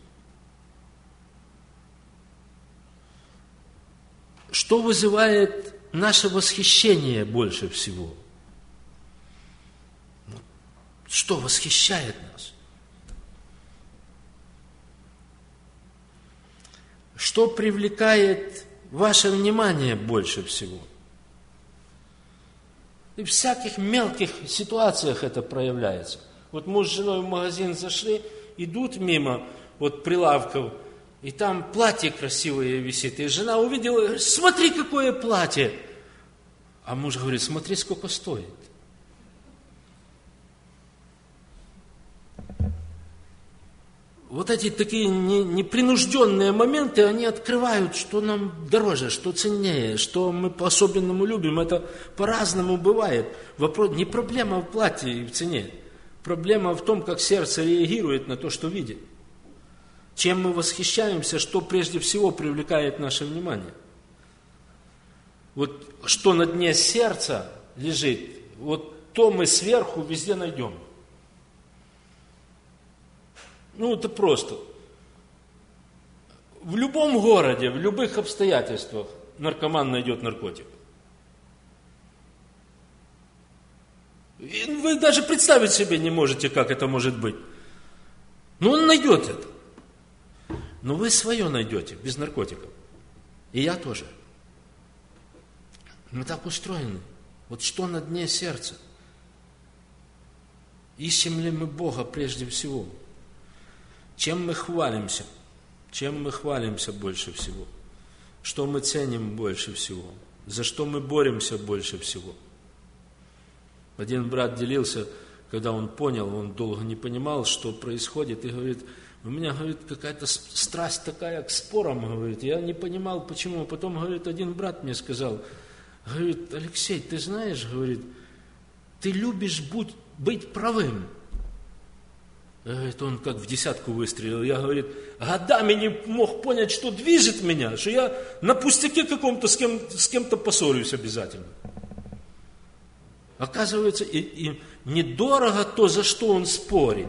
Что вызывает наше восхищение больше всего? Что восхищает нас? Что привлекает ваше внимание больше всего? И в всяких мелких ситуациях это проявляется. Вот муж с женой в магазин зашли, идут мимо вот прилавков, и там платье красивое висит. И жена увидела, смотри, какое платье. А муж говорит: смотри, сколько стоит. Вот эти такие непринужденные моменты, они открывают, что нам дороже, что ценнее, что мы по-особенному любим. Это по-разному бывает. Вопрос, не проблема в плате и в цене. Проблема в том, как сердце реагирует на то, что видит. Чем мы восхищаемся, что прежде всего привлекает наше внимание. Вот что на дне сердца лежит, вот то мы сверху везде найдем. Ну, это просто. В любом городе, в любых обстоятельствах наркоман найдет наркотик. И вы даже представить себе не можете, как это может быть. Но он найдет это. Но вы свое найдете, без наркотиков. И я тоже. Мы так устроены. Вот что на дне сердца? Ищем ли мы Бога прежде всего? Чем мы хвалимся? Чем мы хвалимся больше всего? Что мы ценим больше всего? За что мы боремся больше всего? Один брат делился, когда он понял, он долго не понимал, что происходит, и говорит: у меня, говорит, какая-то страсть такая к спорам, говорит, я не понимал, почему. Потом, говорит, один брат мне сказал, говорит: Алексей, ты знаешь, говорит, ты любишь будь, быть правым. Говорит, он как в десятку выстрелил. Я, говорит, годами не мог понять, что движет меня, что я на пустяке каком-то с, кем, с кем-то поссорюсь обязательно. Оказывается, и, и недорого то, за что он спорит,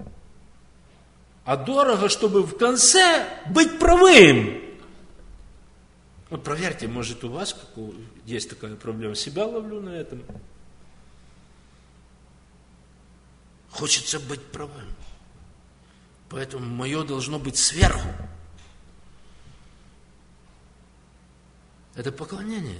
а дорого, чтобы в конце быть правым. Вот проверьте, может, у вас какого, есть такая проблема. Себя ловлю на этом. Хочется быть правым. Поэтому мое должно быть сверху. Это поклонение.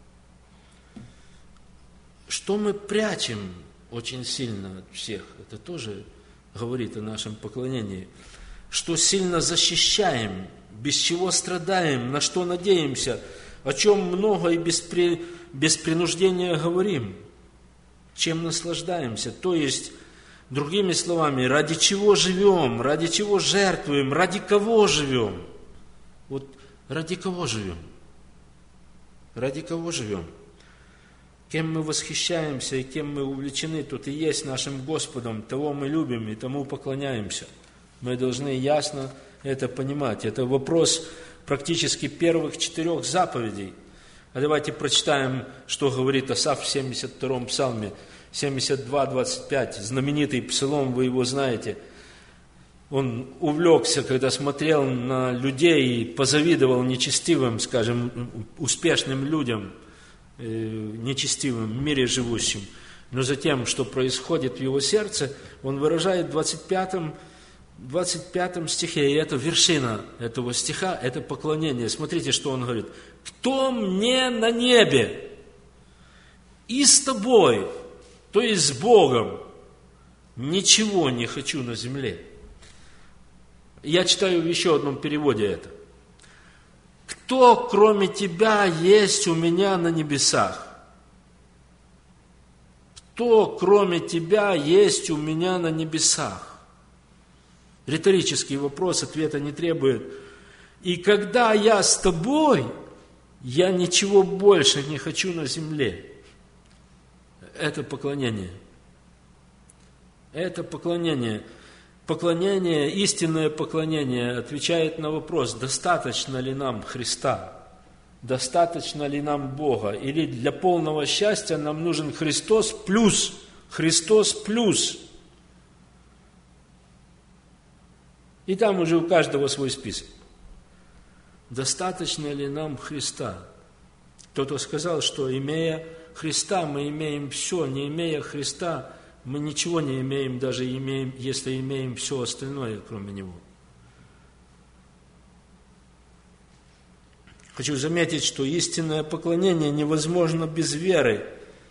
Что мы прячем очень сильно от всех, это тоже говорит о нашем поклонении. Что сильно защищаем, без чего страдаем, на что надеемся, о чем много и без, при, без принуждения говорим, чем наслаждаемся. То есть, другими словами, ради чего живем, ради чего жертвуем, ради кого живем. Вот ради кого живем? Ради кого живем? Кем мы восхищаемся и кем мы увлечены, тот и есть нашим Господом, того мы любим и тому поклоняемся. Мы должны ясно это понимать. Это вопрос практически первых четырех заповедей. А давайте прочитаем, что говорит Асаф в семьдесят втором псалме, семьдесят два двадцать пять, знаменитый псалом, вы его знаете. Он увлекся, когда смотрел на людей и позавидовал нечестивым, скажем, успешным людям, нечестивым, в мире живущим. Но затем, что происходит в его сердце, он выражает в двадцать пятом, двадцать пятом стихе, и это вершина этого стиха, это поклонение. Смотрите, что он говорит. «Кто мне на небе и с тобой, то есть с Богом, ничего не хочу на земле». Я читаю в еще одном переводе это. «Кто, кроме тебя, есть у меня на небесах? Кто, кроме тебя, есть у меня на небесах?» Риторический вопрос, ответа не требует. «И когда я с тобой, я ничего больше не хочу на земле». Это поклонение. Это поклонение. Поклонение, истинное поклонение отвечает на вопрос, достаточно ли нам Христа, достаточно ли нам Бога, или для полного счастья нам нужен Христос плюс, Христос плюс. И там уже у каждого свой список. Достаточно ли нам Христа? Кто-то сказал, что имея Христа, мы имеем все, не имея Христа, мы ничего не имеем, даже имеем, если имеем все остальное, кроме Него. Хочу заметить, что истинное поклонение невозможно без веры.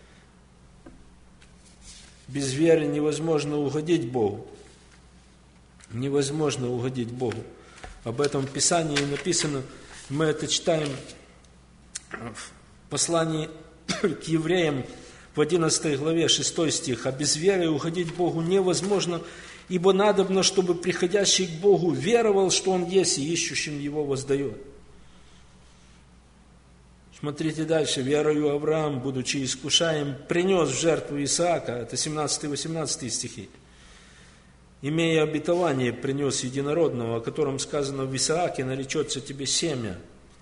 Без веры невозможно угодить Богу. Невозможно угодить Богу. Об этом в Писании написано, мы это читаем в послании к евреям в одиннадцатой главе, шестой стих. «А без веры угодить Богу невозможно, ибо надобно, чтобы приходящий к Богу веровал, что Он есть, и ищущим Его воздает». Смотрите дальше. «Верою Авраам, будучи искушаем, принес в жертву Исаака». Это семнадцатый-восемнадцатый стихи. «Имея обетование, принес единородного, о котором сказано: в Исааке наречется тебе семя».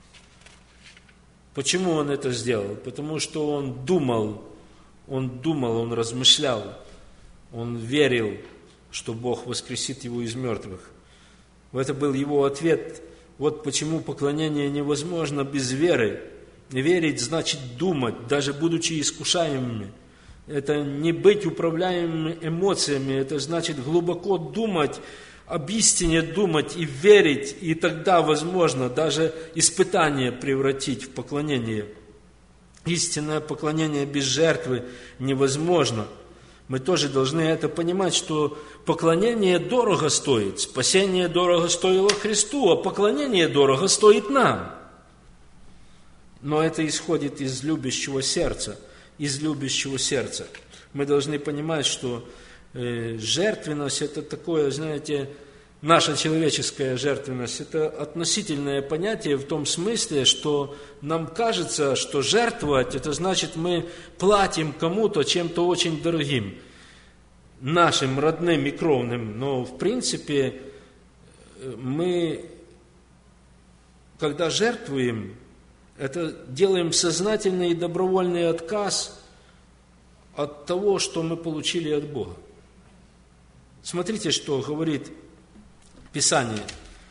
Почему он это сделал? Потому что он думал, он думал, он размышлял, он верил, что Бог воскресит его из мертвых. Это был его ответ. Вот почему поклонение невозможно без веры. Верить значит думать, даже будучи искушаемыми. Это не быть управляемыми эмоциями, это значит глубоко думать, об истине думать и верить, и тогда возможно даже испытание превратить в поклонение. Истинное поклонение без жертвы невозможно. Мы тоже должны это понимать, что поклонение дорого стоит. Спасение дорого стоило Христу, а поклонение дорого стоит нам. Но это исходит из любящего сердца, из любящего сердца. Мы должны понимать, что э, жертвенность – это такое, знаете, наша человеческая жертвенность – это относительное понятие в том смысле, что нам кажется, что жертвовать – это значит, мы платим кому-то чем-то очень дорогим, нашим родным и кровным. Но в принципе мы, когда жертвуем, это делаем сознательный и добровольный отказ от того, что мы получили от Бога. Смотрите, что говорит Писание.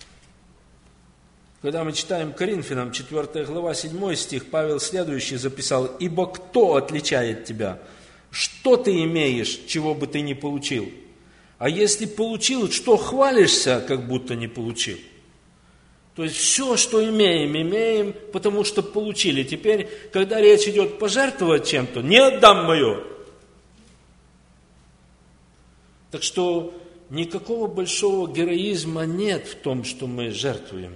Когда мы читаем Коринфянам, четвёртая глава, седьмой стих, Павел следующий записал: «Ибо кто отличает тебя? Что ты имеешь, чего бы ты не получил? А если получил, что хвалишься, как будто не получил?» То есть все, что имеем, имеем, потому что получили. Теперь, когда речь идет пожертвовать чем-то, не отдам мое. Так что никакого большого героизма нет в том, что мы жертвуем.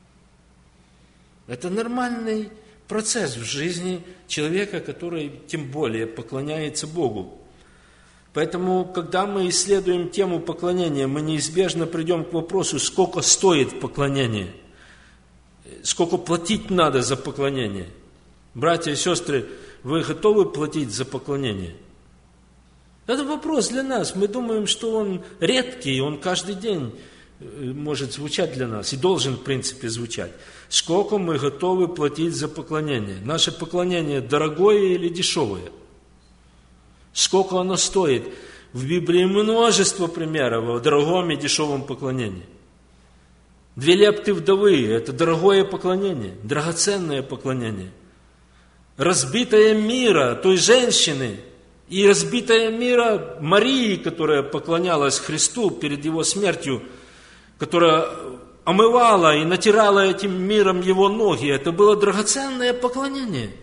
Это нормальный процесс в жизни человека, который тем более поклоняется Богу. Поэтому, когда мы исследуем тему поклонения, мы неизбежно придем к вопросу, сколько стоит поклонение, сколько платить надо за поклонение. Братья и сестры, вы готовы платить за поклонение? Это вопрос для нас. Мы думаем, что он редкий, он каждый день может звучать для нас и должен, в принципе, звучать. Сколько мы готовы платить за поклонение? Наше поклонение дорогое или дешевое? Сколько оно стоит? В Библии множество примеров о дорогом и дешевом поклонении. Две лепты вдовы – это дорогое поклонение, драгоценное поклонение. Разбитая мира той женщины и разбитая мира Марии, которая поклонялась Христу перед Его смертью, которая омывала и натирала этим миром Его ноги, это было драгоценное поклонение.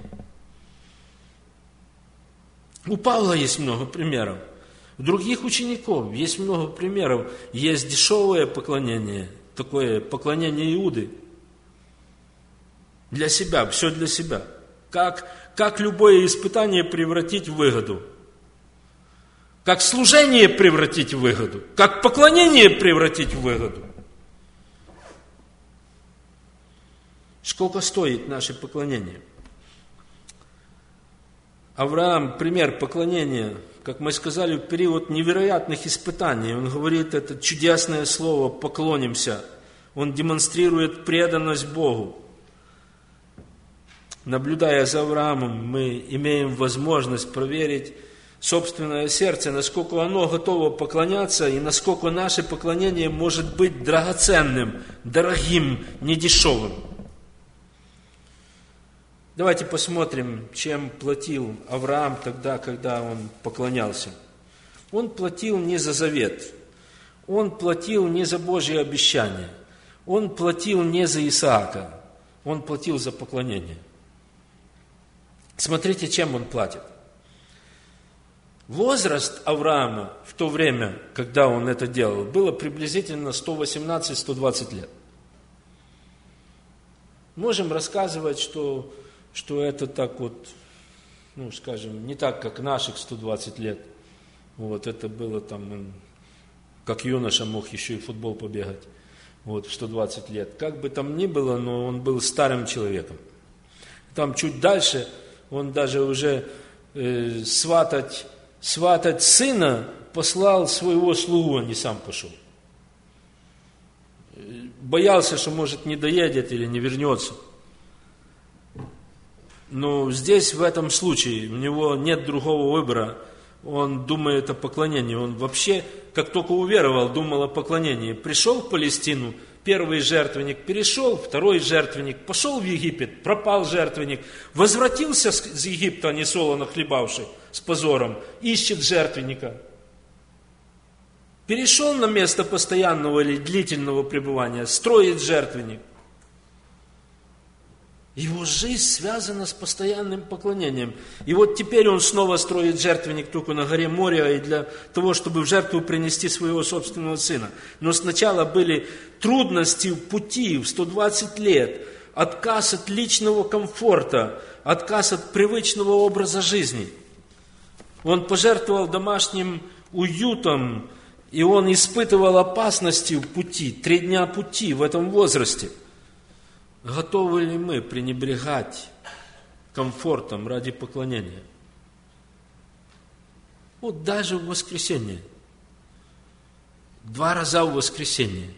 У Павла есть много примеров. У других учеников есть много примеров. Есть дешевое поклонение, такое поклонение Иуды. Для себя, все для себя. Как, как любое испытание превратить в выгоду. Как служение превратить в выгоду. Как поклонение превратить в выгоду. Сколько стоит наше поклонение? Авраам, пример поклонения, как мы сказали, в период невероятных испытаний. Он говорит это чудесное слово «поклонимся». Он демонстрирует преданность Богу. Наблюдая за Авраамом, мы имеем возможность проверить собственное сердце, насколько оно готово поклоняться и насколько наше поклонение может быть драгоценным, дорогим, недешевым. Давайте посмотрим, чем платил Авраам тогда, когда он поклонялся. Он платил не за завет, он платил не за Божье обещание, он платил не за Исаака, он платил за поклонение. Смотрите, чем он платит. Возраст Авраама в то время, когда он это делал, было приблизительно сто восемнадцать - сто двадцать лет. Можем рассказывать, что... что это так вот ну, скажем, не так, как наших сто двадцать лет. Вот, это было там, как юноша мог еще и в футбол побегать, вот, в сто двадцать лет. Как бы там ни было, но он был старым человеком. Там чуть дальше он даже уже э, сватать, сватать сына послал своего слугу, а не сам пошел. Боялся, что, может, не доедет или не вернется. Но здесь, в этом случае, у него нет другого выбора. Он думает о поклонении. Он вообще, как только уверовал, думал о поклонении. Пришел в Палестину, первый жертвенник перешел, второй жертвенник, пошел в Египет, пропал жертвенник, возвратился с Египта, несолоно хлебавший, с позором, ищет жертвенника. Перешел на место постоянного или длительного пребывания, строит жертвенник. Его жизнь связана с постоянным поклонением. И вот теперь он снова строит жертвенник только на горе Мория, и для того, чтобы в жертву принести своего собственного сына. Но сначала были трудности в пути, в сто двадцать лет, отказ от личного комфорта, отказ от привычного образа жизни. Он пожертвовал домашним уютом, и он испытывал опасности в пути, три дня пути в этом возрасте. Готовы ли мы пренебрегать комфортом ради поклонения? Вот даже в воскресенье. Два раза в воскресенье.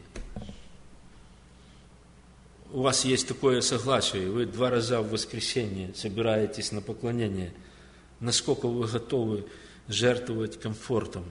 У вас есть такое согласие, вы два раза в воскресенье собираетесь на поклонение. Насколько вы готовы жертвовать комфортом?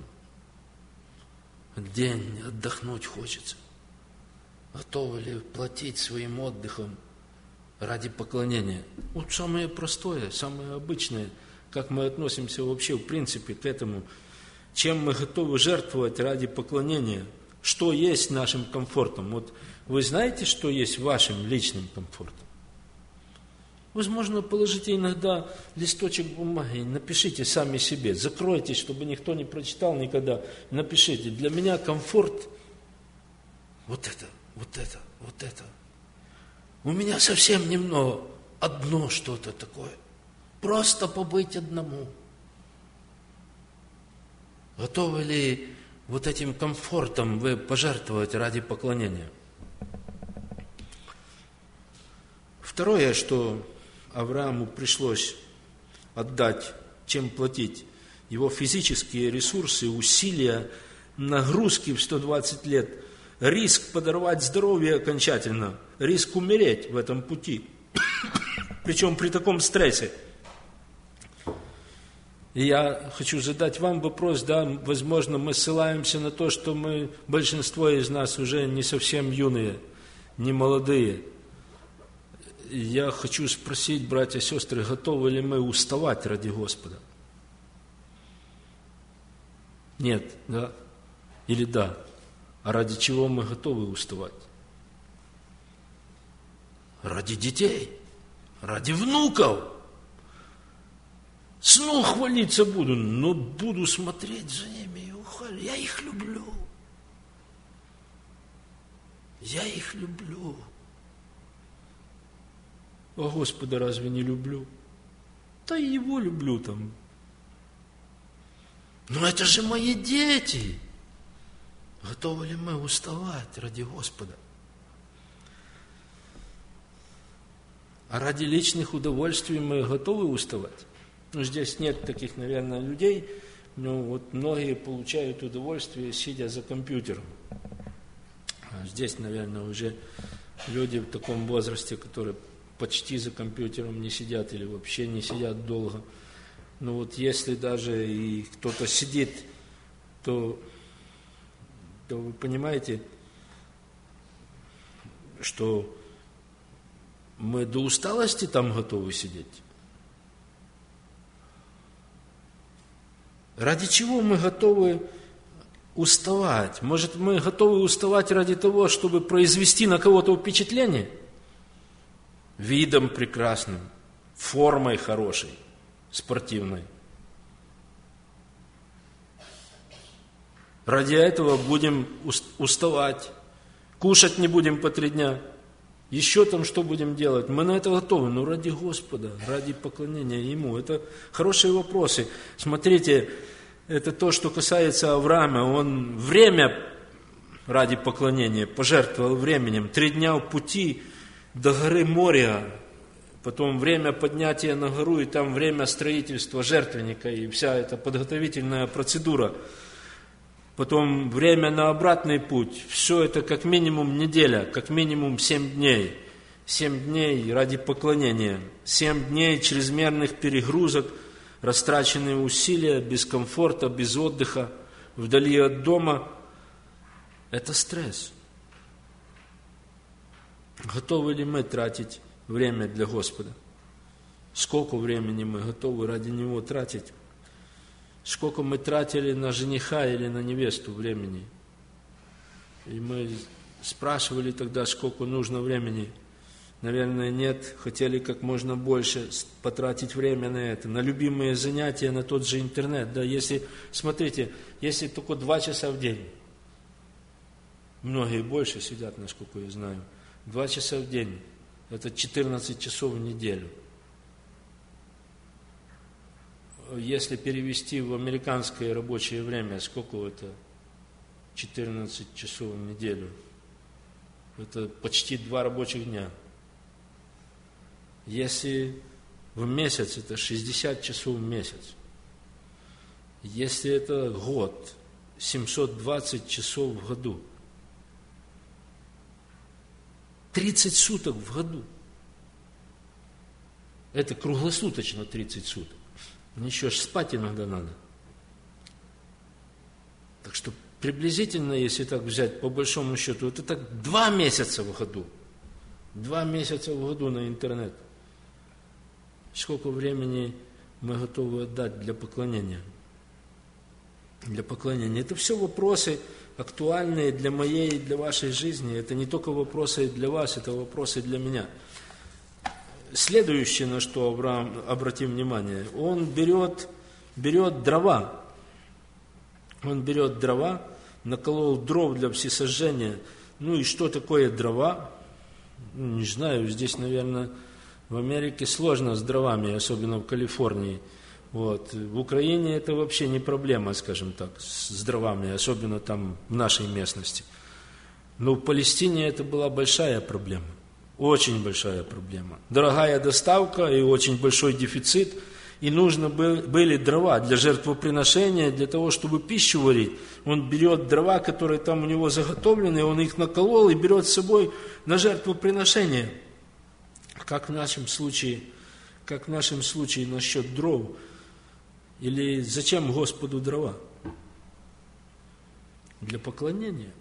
День отдохнуть хочется. Готовы ли платить своим отдыхом ради поклонения? Вот самое простое, самое обычное, как мы относимся вообще в принципе к этому. Чем мы готовы жертвовать ради поклонения? Что есть нашим комфортом? Вот вы знаете, что есть вашим личным комфортом? Возможно, положите иногда листочек бумаги, напишите сами себе, закройте, чтобы никто не прочитал никогда. Напишите, для меня комфорт вот это. Вот это, вот это. У меня совсем немного, одно что-то такое. Просто побыть одному. Готовы ли вот этим комфортом вы пожертвовать ради поклонения? Второе, что Аврааму пришлось отдать, чем платить, его физические ресурсы, усилия, нагрузки в сто двадцать лет, риск подорвать здоровье окончательно, риск умереть в этом пути, причем при таком стрессе. И я хочу задать вам вопрос, да, возможно, мы ссылаемся на то, что мы, большинство из нас уже не совсем юные, не молодые. Я хочу спросить, братья и сестры, готовы ли мы уставать ради Господа? Нет, да? Или да? А ради чего мы готовы уставать? Ради детей, ради внуков. Сну хвалиться буду, но буду смотреть за ними и ухвалить. Я их люблю. Я их люблю. А Господа разве не люблю? Да и его люблю там. Но это же мои дети. Готовы ли мы уставать ради Господа? А ради личных удовольствий мы готовы уставать? Ну, здесь нет таких, наверное, людей, но вот многие получают удовольствие, сидя за компьютером. А здесь, наверное, уже люди в таком возрасте, которые почти за компьютером не сидят или вообще не сидят долго. Но вот если даже и кто-то сидит, то... то вы понимаете, что мы до усталости там готовы сидеть? Ради чего мы готовы уставать? Может, мы готовы уставать ради того, чтобы произвести на кого-то впечатление? Видом прекрасным, формой хорошей, спортивной. Ради этого будем уставать, кушать не будем по три дня, Еще там что будем делать? Мы на это готовы, но ради Господа, ради поклонения Ему. Это хорошие вопросы. Смотрите, это то, что касается Авраама. Он время ради поклонения пожертвовал временем. Три дня в пути до горы Мория, потом время поднятия на гору, и там время строительства жертвенника, и вся эта подготовительная процедура. Потом время на обратный путь. Все это как минимум неделя, как минимум семь дней. Семь дней ради поклонения. Семь дней чрезмерных перегрузок, растраченные усилия, без комфорта, без отдыха, вдали от дома. Это стресс. Готовы ли мы тратить время для Господа? Сколько времени мы готовы ради Него тратить? Сколько мы тратили на жениха или на невесту времени? И мы спрашивали тогда, сколько нужно времени. Наверное, нет. Хотели как можно больше потратить время на это, на любимые занятия, на тот же интернет. Да, если, смотрите, если только два часа в день, многие больше сидят, насколько я знаю, два часа в день, это четырнадцать часов в неделю. Если перевести в американское рабочее время, сколько это? четырнадцать часов в неделю. Это почти два рабочих дня. Если в месяц, это шестьдесят часов в месяц. Если это год, семьсот двадцать часов в году. тридцать суток в году. Это круглосуточно тридцать суток. Еще ж спать иногда надо. Так что приблизительно, если так взять, по большому счету, это так два месяца в году. Два месяца в году на интернет. Сколько времени мы готовы отдать для поклонения? Для поклонения. Это все вопросы актуальные для моей и для вашей жизни. Это не только вопросы для вас, это вопросы для меня. Следующее, на что Авраам, обратим внимание, он берет, берет дрова. Он берет дрова, наколол дров для всесожжения. Ну и что такое дрова? Ну, не знаю, здесь, наверное, в Америке сложно с дровами, особенно в Калифорнии. Вот. В Украине это вообще не проблема, скажем так, с дровами, особенно там в нашей местности. Но в Палестине это была большая проблема. Очень большая проблема. Дорогая доставка и очень большой дефицит. И нужно были дрова для жертвоприношения, для того, чтобы пищу варить. Он берет дрова, которые там у него заготовлены, он их наколол и берет с собой на жертвоприношение. Как в нашем случае, как в нашем случае насчет дров. Или зачем Господу дрова? Для поклонения.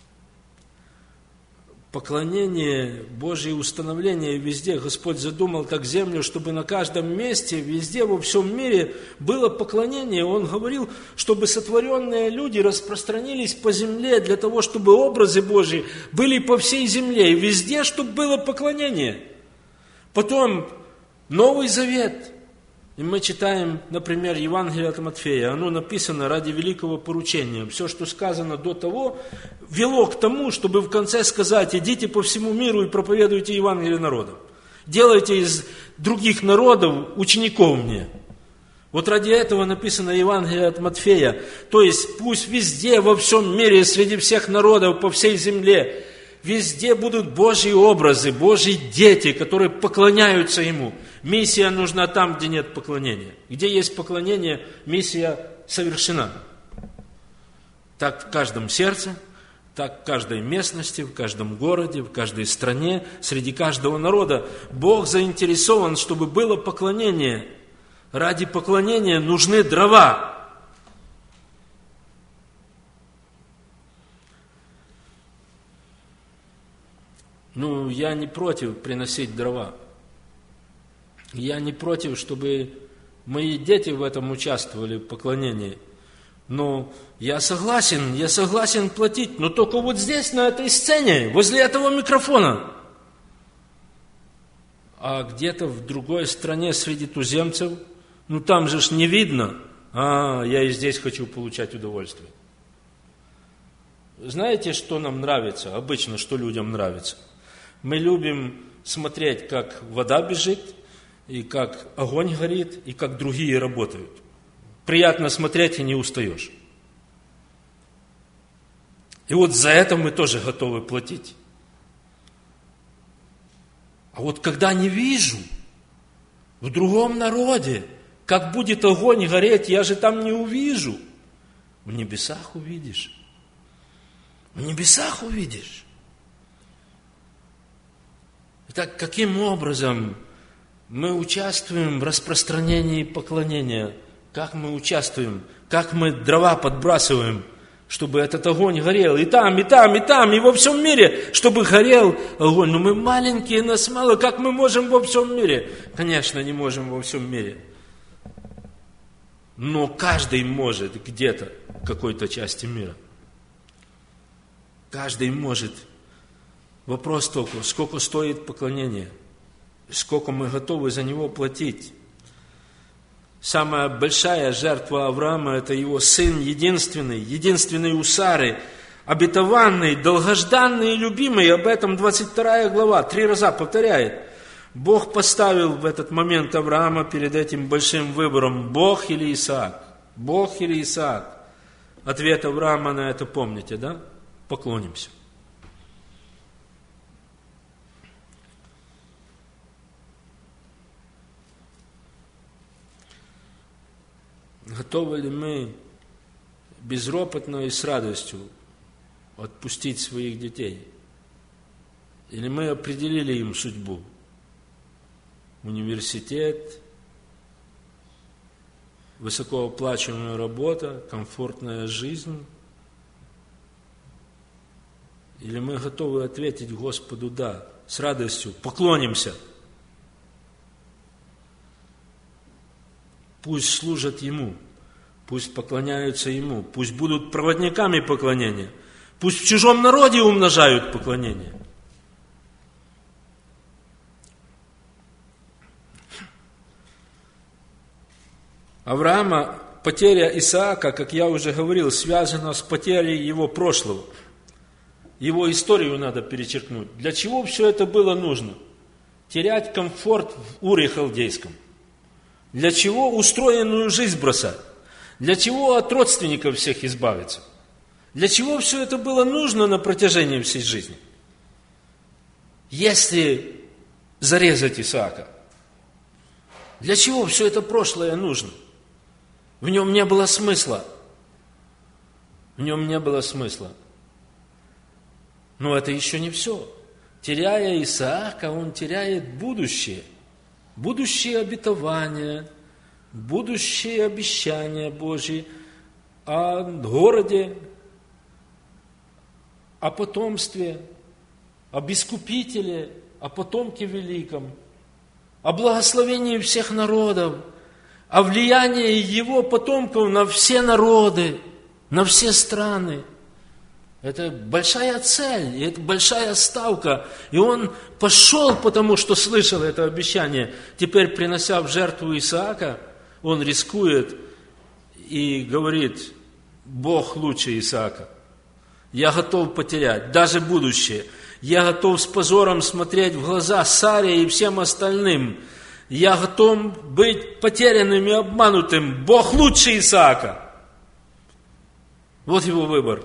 Поклонение, Божье установление везде. Господь задумал так землю, чтобы на каждом месте, везде, во всем мире было поклонение. Он говорил, чтобы сотворенные люди распространились по земле, для того, чтобы образы Божьи были по всей земле. И везде, чтобы было поклонение. Потом Новый Завет. И мы читаем, например, Евангелие от Матфея. Оно написано ради великого поручения. Все, что сказано до того, вело к тому, чтобы в конце сказать: идите по всему миру и проповедуйте Евангелие народам. Делайте из других народов учеников мне. Вот ради этого написано Евангелие от Матфея. То есть пусть везде, во всем мире, среди всех народов, по всей земле, везде будут Божьи образы, Божьи дети, которые поклоняются Ему. Миссия нужна там, где нет поклонения. Где есть поклонение, миссия совершена. Так в каждом сердце, так в каждой местности, в каждом городе, в каждой стране, среди каждого народа. Бог заинтересован, чтобы было поклонение. Ради поклонения нужны дрова. Ну, я не против приносить дрова. Я не против, чтобы мои дети в этом участвовали, в поклонении. Но я согласен, я согласен платить, но только вот здесь, на этой сцене, возле этого микрофона. А где-то в другой стране среди туземцев, ну там же ж не видно, а я и здесь хочу получать удовольствие. Знаете, что нам нравится, обычно, что людям нравится? Мы любим смотреть, как вода бежит, и как огонь горит, и как другие работают. Приятно смотреть, и не устаешь. И вот за это мы тоже готовы платить. А вот когда не вижу в другом народе, как будет огонь гореть, я же там не увижу. В небесах увидишь. В небесах увидишь. Итак, каким образом мы участвуем в распространении поклонения? Как мы участвуем? Как мы дрова подбрасываем, чтобы этот огонь горел? И там, и там, и там, и во всем мире, чтобы горел огонь. Но мы маленькие, нас мало. Как мы можем во всем мире? Конечно, не можем во всем мире. Но каждый может где-то, в какой-то части мира. Каждый может. Вопрос только, сколько стоит поклонение? Сколько мы готовы за него платить? Самая большая жертва Авраама – это его сын единственный, единственный у Сары, обетованный, долгожданный и любимый. Об этом двадцать вторая глава три раза повторяет. Бог поставил в этот момент Авраама перед этим большим выбором: Бог или Исаак? Бог или Исаак? Ответ Авраама на это помните, да? Поклонимся. Готовы ли мы безропотно и с радостью отпустить своих детей? Или мы определили им судьбу? Университет, высокооплачиваемая работа, комфортная жизнь? Или мы готовы ответить Господу «да», с радостью, поклонимся? Пусть служат Ему, пусть поклоняются Ему, пусть будут проводниками поклонения, пусть в чужом народе умножают поклонение. Авраама потеря Исаака, как я уже говорил, связана с потерей его прошлого. Его историю надо перечеркнуть. Для чего все это было нужно? Терять комфорт в Уре Халдейском. Для чего устроенную жизнь бросать? Для чего от родственников всех избавиться? Для чего все это было нужно на протяжении всей жизни? Если зарезать Исаака, для чего все это прошлое нужно? В нем не было смысла. В нем не было смысла. Но это еще не все. Теряя Исаака, он теряет будущее. Будущие обетования, будущие обещания Божьи о городе, о потомстве, об Искупителе, о потомке великом, о благословении всех народов, о влиянии его потомков на все народы, на все страны. Это большая цель, и это большая ставка. И он пошел, потому что слышал это обещание. Теперь, принося в жертву Исаака, он рискует и говорит: Бог лучше Исаака. Я готов потерять даже будущее. Я готов с позором смотреть в глаза Саре и всем остальным. Я готов быть потерянным и обманутым. Бог лучше Исаака. Вот его выбор.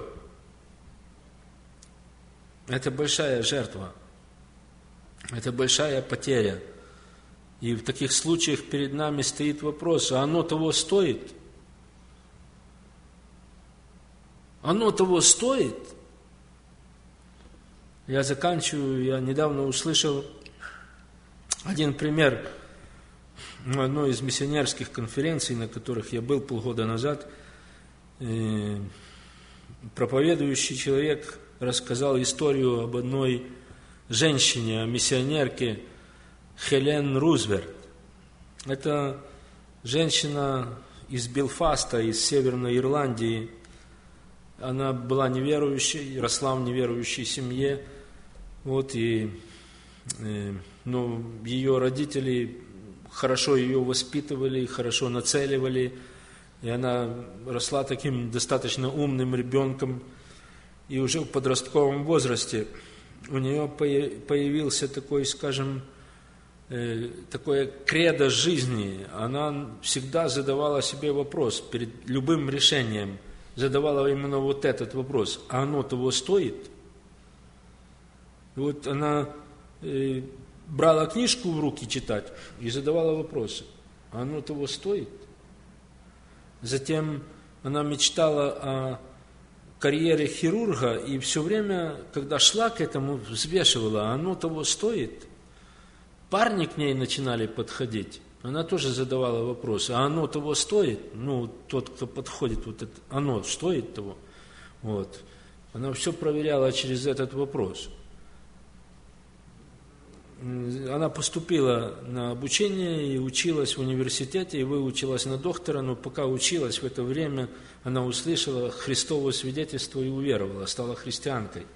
Это большая жертва. Это большая потеря. И в таких случаях перед нами стоит вопрос: а оно того стоит? Оно того стоит? Я заканчиваю. Я недавно услышал один пример на одной из миссионерских конференций, на которых я был полгода назад. Проповедующий человек рассказал историю об одной женщине, о миссионерке Хелен Рузвельт. Это женщина из Белфаста, из Северной Ирландии. Она была неверующей, росла в неверующей семье. Вот, и, э, ну, ее родители хорошо ее воспитывали, хорошо нацеливали. И она росла таким достаточно умным ребенком. И уже в подростковом возрасте у нее появился такой, скажем, такое кредо жизни. Она всегда задавала себе вопрос перед любым решением, задавала именно вот этот вопрос: а оно того стоит? И вот она брала книжку в руки читать и задавала вопросы: а оно того стоит? Затем она мечтала о карьере хирурга, и все время, когда шла к этому, взвешивала: а оно того стоит? Парни к ней начинали подходить, она тоже задавала вопросы: а оно того стоит? Ну, тот, кто подходит, вот это, оно стоит того? Вот. Она все проверяла через этот вопрос. Она поступила на обучение и училась в университете, и выучилась на доктора, но пока училась, в это время она услышала Христово свидетельство и уверовала, стала христианкой.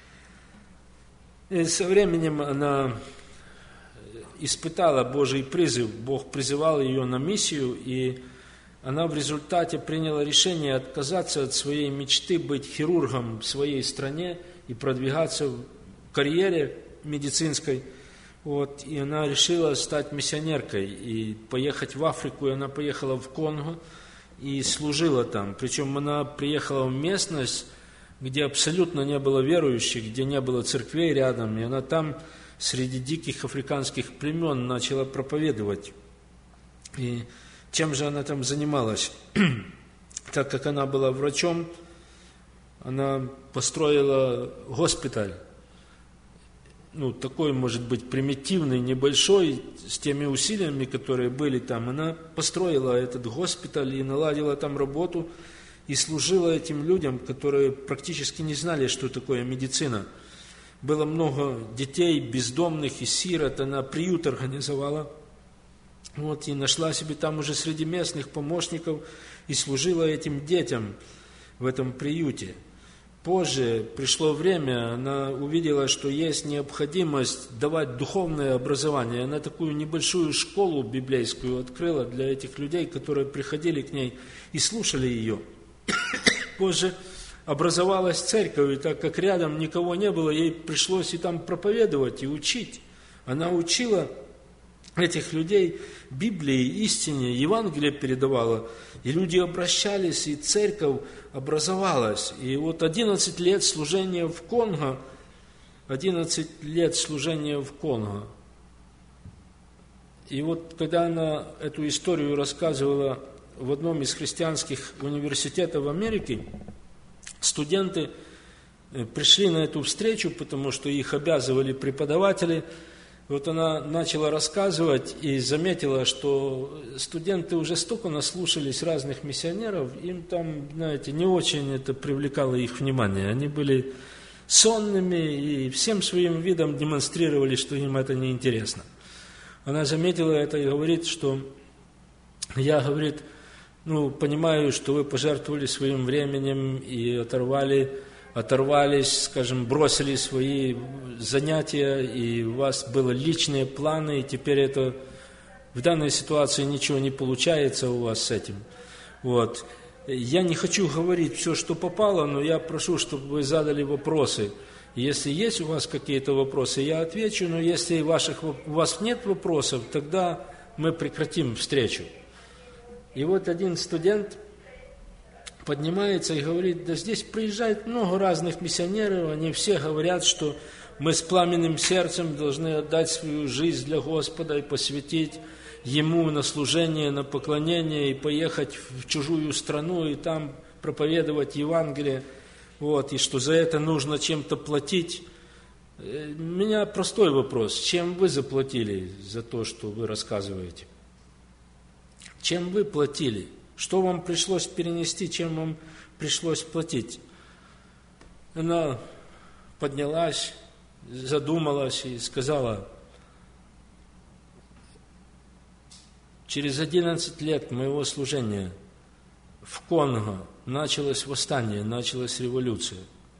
И со временем она испытала Божий призыв, Бог призывал ее на миссию, и она в результате приняла решение отказаться от своей мечты быть хирургом в своей стране и продвигаться в карьере медицинской. Вот, и она решила стать миссионеркой и поехать в Африку, и она поехала в Конго и служила там. Причем она приехала в местность, где абсолютно не было верующих, где не было церквей рядом, и она там среди диких африканских племен начала проповедовать. И чем же она там занималась? Так как она была врачом, она построила госпиталь. Ну, такой, может быть, примитивный, небольшой, с теми усилиями, которые были там. Она построила этот госпиталь и наладила там работу, и служила этим людям, которые практически не знали, что такое медицина. Было много детей, бездомных и сирот, она приют организовала. Вот, и нашла себе там уже среди местных помощников, и служила этим детям в этом приюте. Позже пришло время, она увидела, что есть необходимость давать духовное образование. Она такую небольшую школу библейскую открыла для этих людей, которые приходили к ней и слушали ее. Позже образовалась церковь, и так как рядом никого не было, ей пришлось и там проповедовать, и учить. Она учила этих людей Библии, истине, Евангелие передавала, и люди обращались, и церковь образовалась. И вот одиннадцать лет служения в Конго, одиннадцать лет служения в Конго. И вот когда она эту историю рассказывала в одном из христианских университетов Америки, студенты пришли на эту встречу, потому что их обязывали преподаватели. Вот она начала рассказывать и заметила, что студенты уже столько наслушались разных миссионеров, им там, знаете, не очень это привлекало их внимание. Они были сонными и всем своим видом демонстрировали, что им это неинтересно. Она заметила это и говорит, что я, говорит, ну, понимаю, что вы пожертвовали своим временем и оторвали оторвались, скажем, бросили свои занятия, и у вас были личные планы, и теперь это в данной ситуации ничего не получается у вас с этим. Вот. Я не хочу говорить все, что попало, но я прошу, чтобы вы задали вопросы. Если есть у вас какие-то вопросы, я отвечу, но если ваших, у вас нет вопросов, тогда мы прекратим встречу. И вот один студент поднимается и говорит: да здесь приезжает много разных миссионеров, они все говорят, что мы с пламенным сердцем должны отдать свою жизнь для Господа и посвятить Ему на служение, на поклонение, и поехать в чужую страну и там проповедовать Евангелие, вот, и что за это нужно чем-то платить. У меня простой вопрос: чем вы заплатили за то, что вы рассказываете? Чем вы платили? Что вам пришлось перенести, чем вам пришлось платить? Она поднялась, задумалась и сказала: через одиннадцать лет моего служения в Конго началось восстание, началась революция.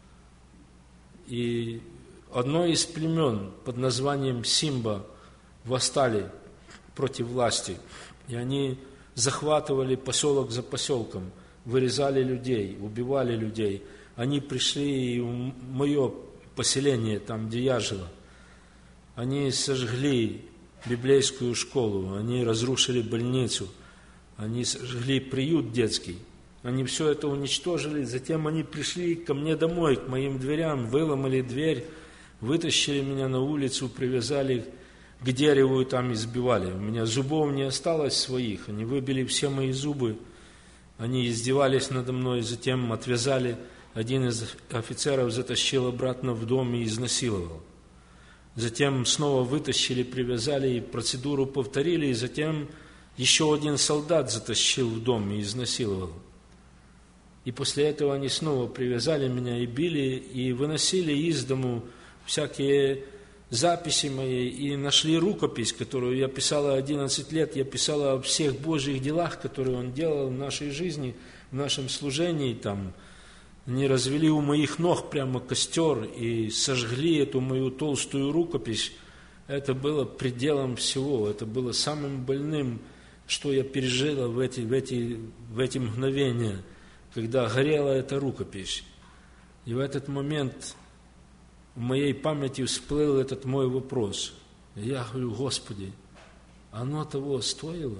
И одно из племен под названием Симба восстали против власти. И они захватывали поселок за поселком, вырезали людей, убивали людей. Они пришли и в мое поселении, там, где я жил. Они сожгли библейскую школу, они разрушили больницу, они сожгли приют детский. Они все это уничтожили, затем они пришли ко мне домой, к моим дверям, выломали дверь, вытащили меня на улицу, привязали к дереву и там избивали. У меня зубов не осталось своих, они выбили все мои зубы, они издевались надо мной, затем отвязали, один из офицеров затащил обратно в дом и изнасиловал. Затем снова вытащили, привязали и процедуру повторили, и затем еще один солдат затащил в дом и изнасиловал. И после этого они снова привязали меня и били, и выносили из дому всякие записи мои, и нашли рукопись, которую я писала одиннадцать лет, я писала о всех Божьих делах, которые Он делал в нашей жизни, в нашем служении. Там они развели у моих ног прямо костер и сожгли эту мою толстую рукопись. Это было пределом всего, это было самым больным, что я пережила в эти, в эти, в эти мгновения, когда горела эта рукопись. И в этот момент в моей памяти всплыл этот мой вопрос. И я говорю: Господи, оно того стоило?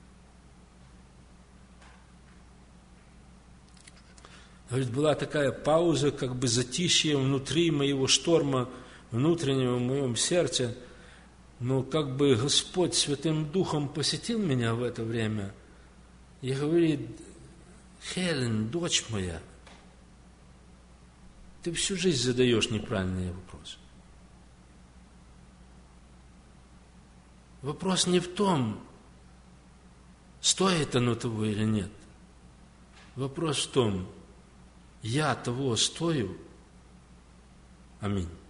Говорит, была такая пауза, как бы затишье внутри моего шторма, внутреннего в моем сердце, но как бы Господь Святым Духом посетил меня в это время и говорит: Хелен, дочь моя, ты всю жизнь задаешь неправильные вопросы. Вопрос не в том, стоит оно того или нет. Вопрос в том, я того стою. Аминь.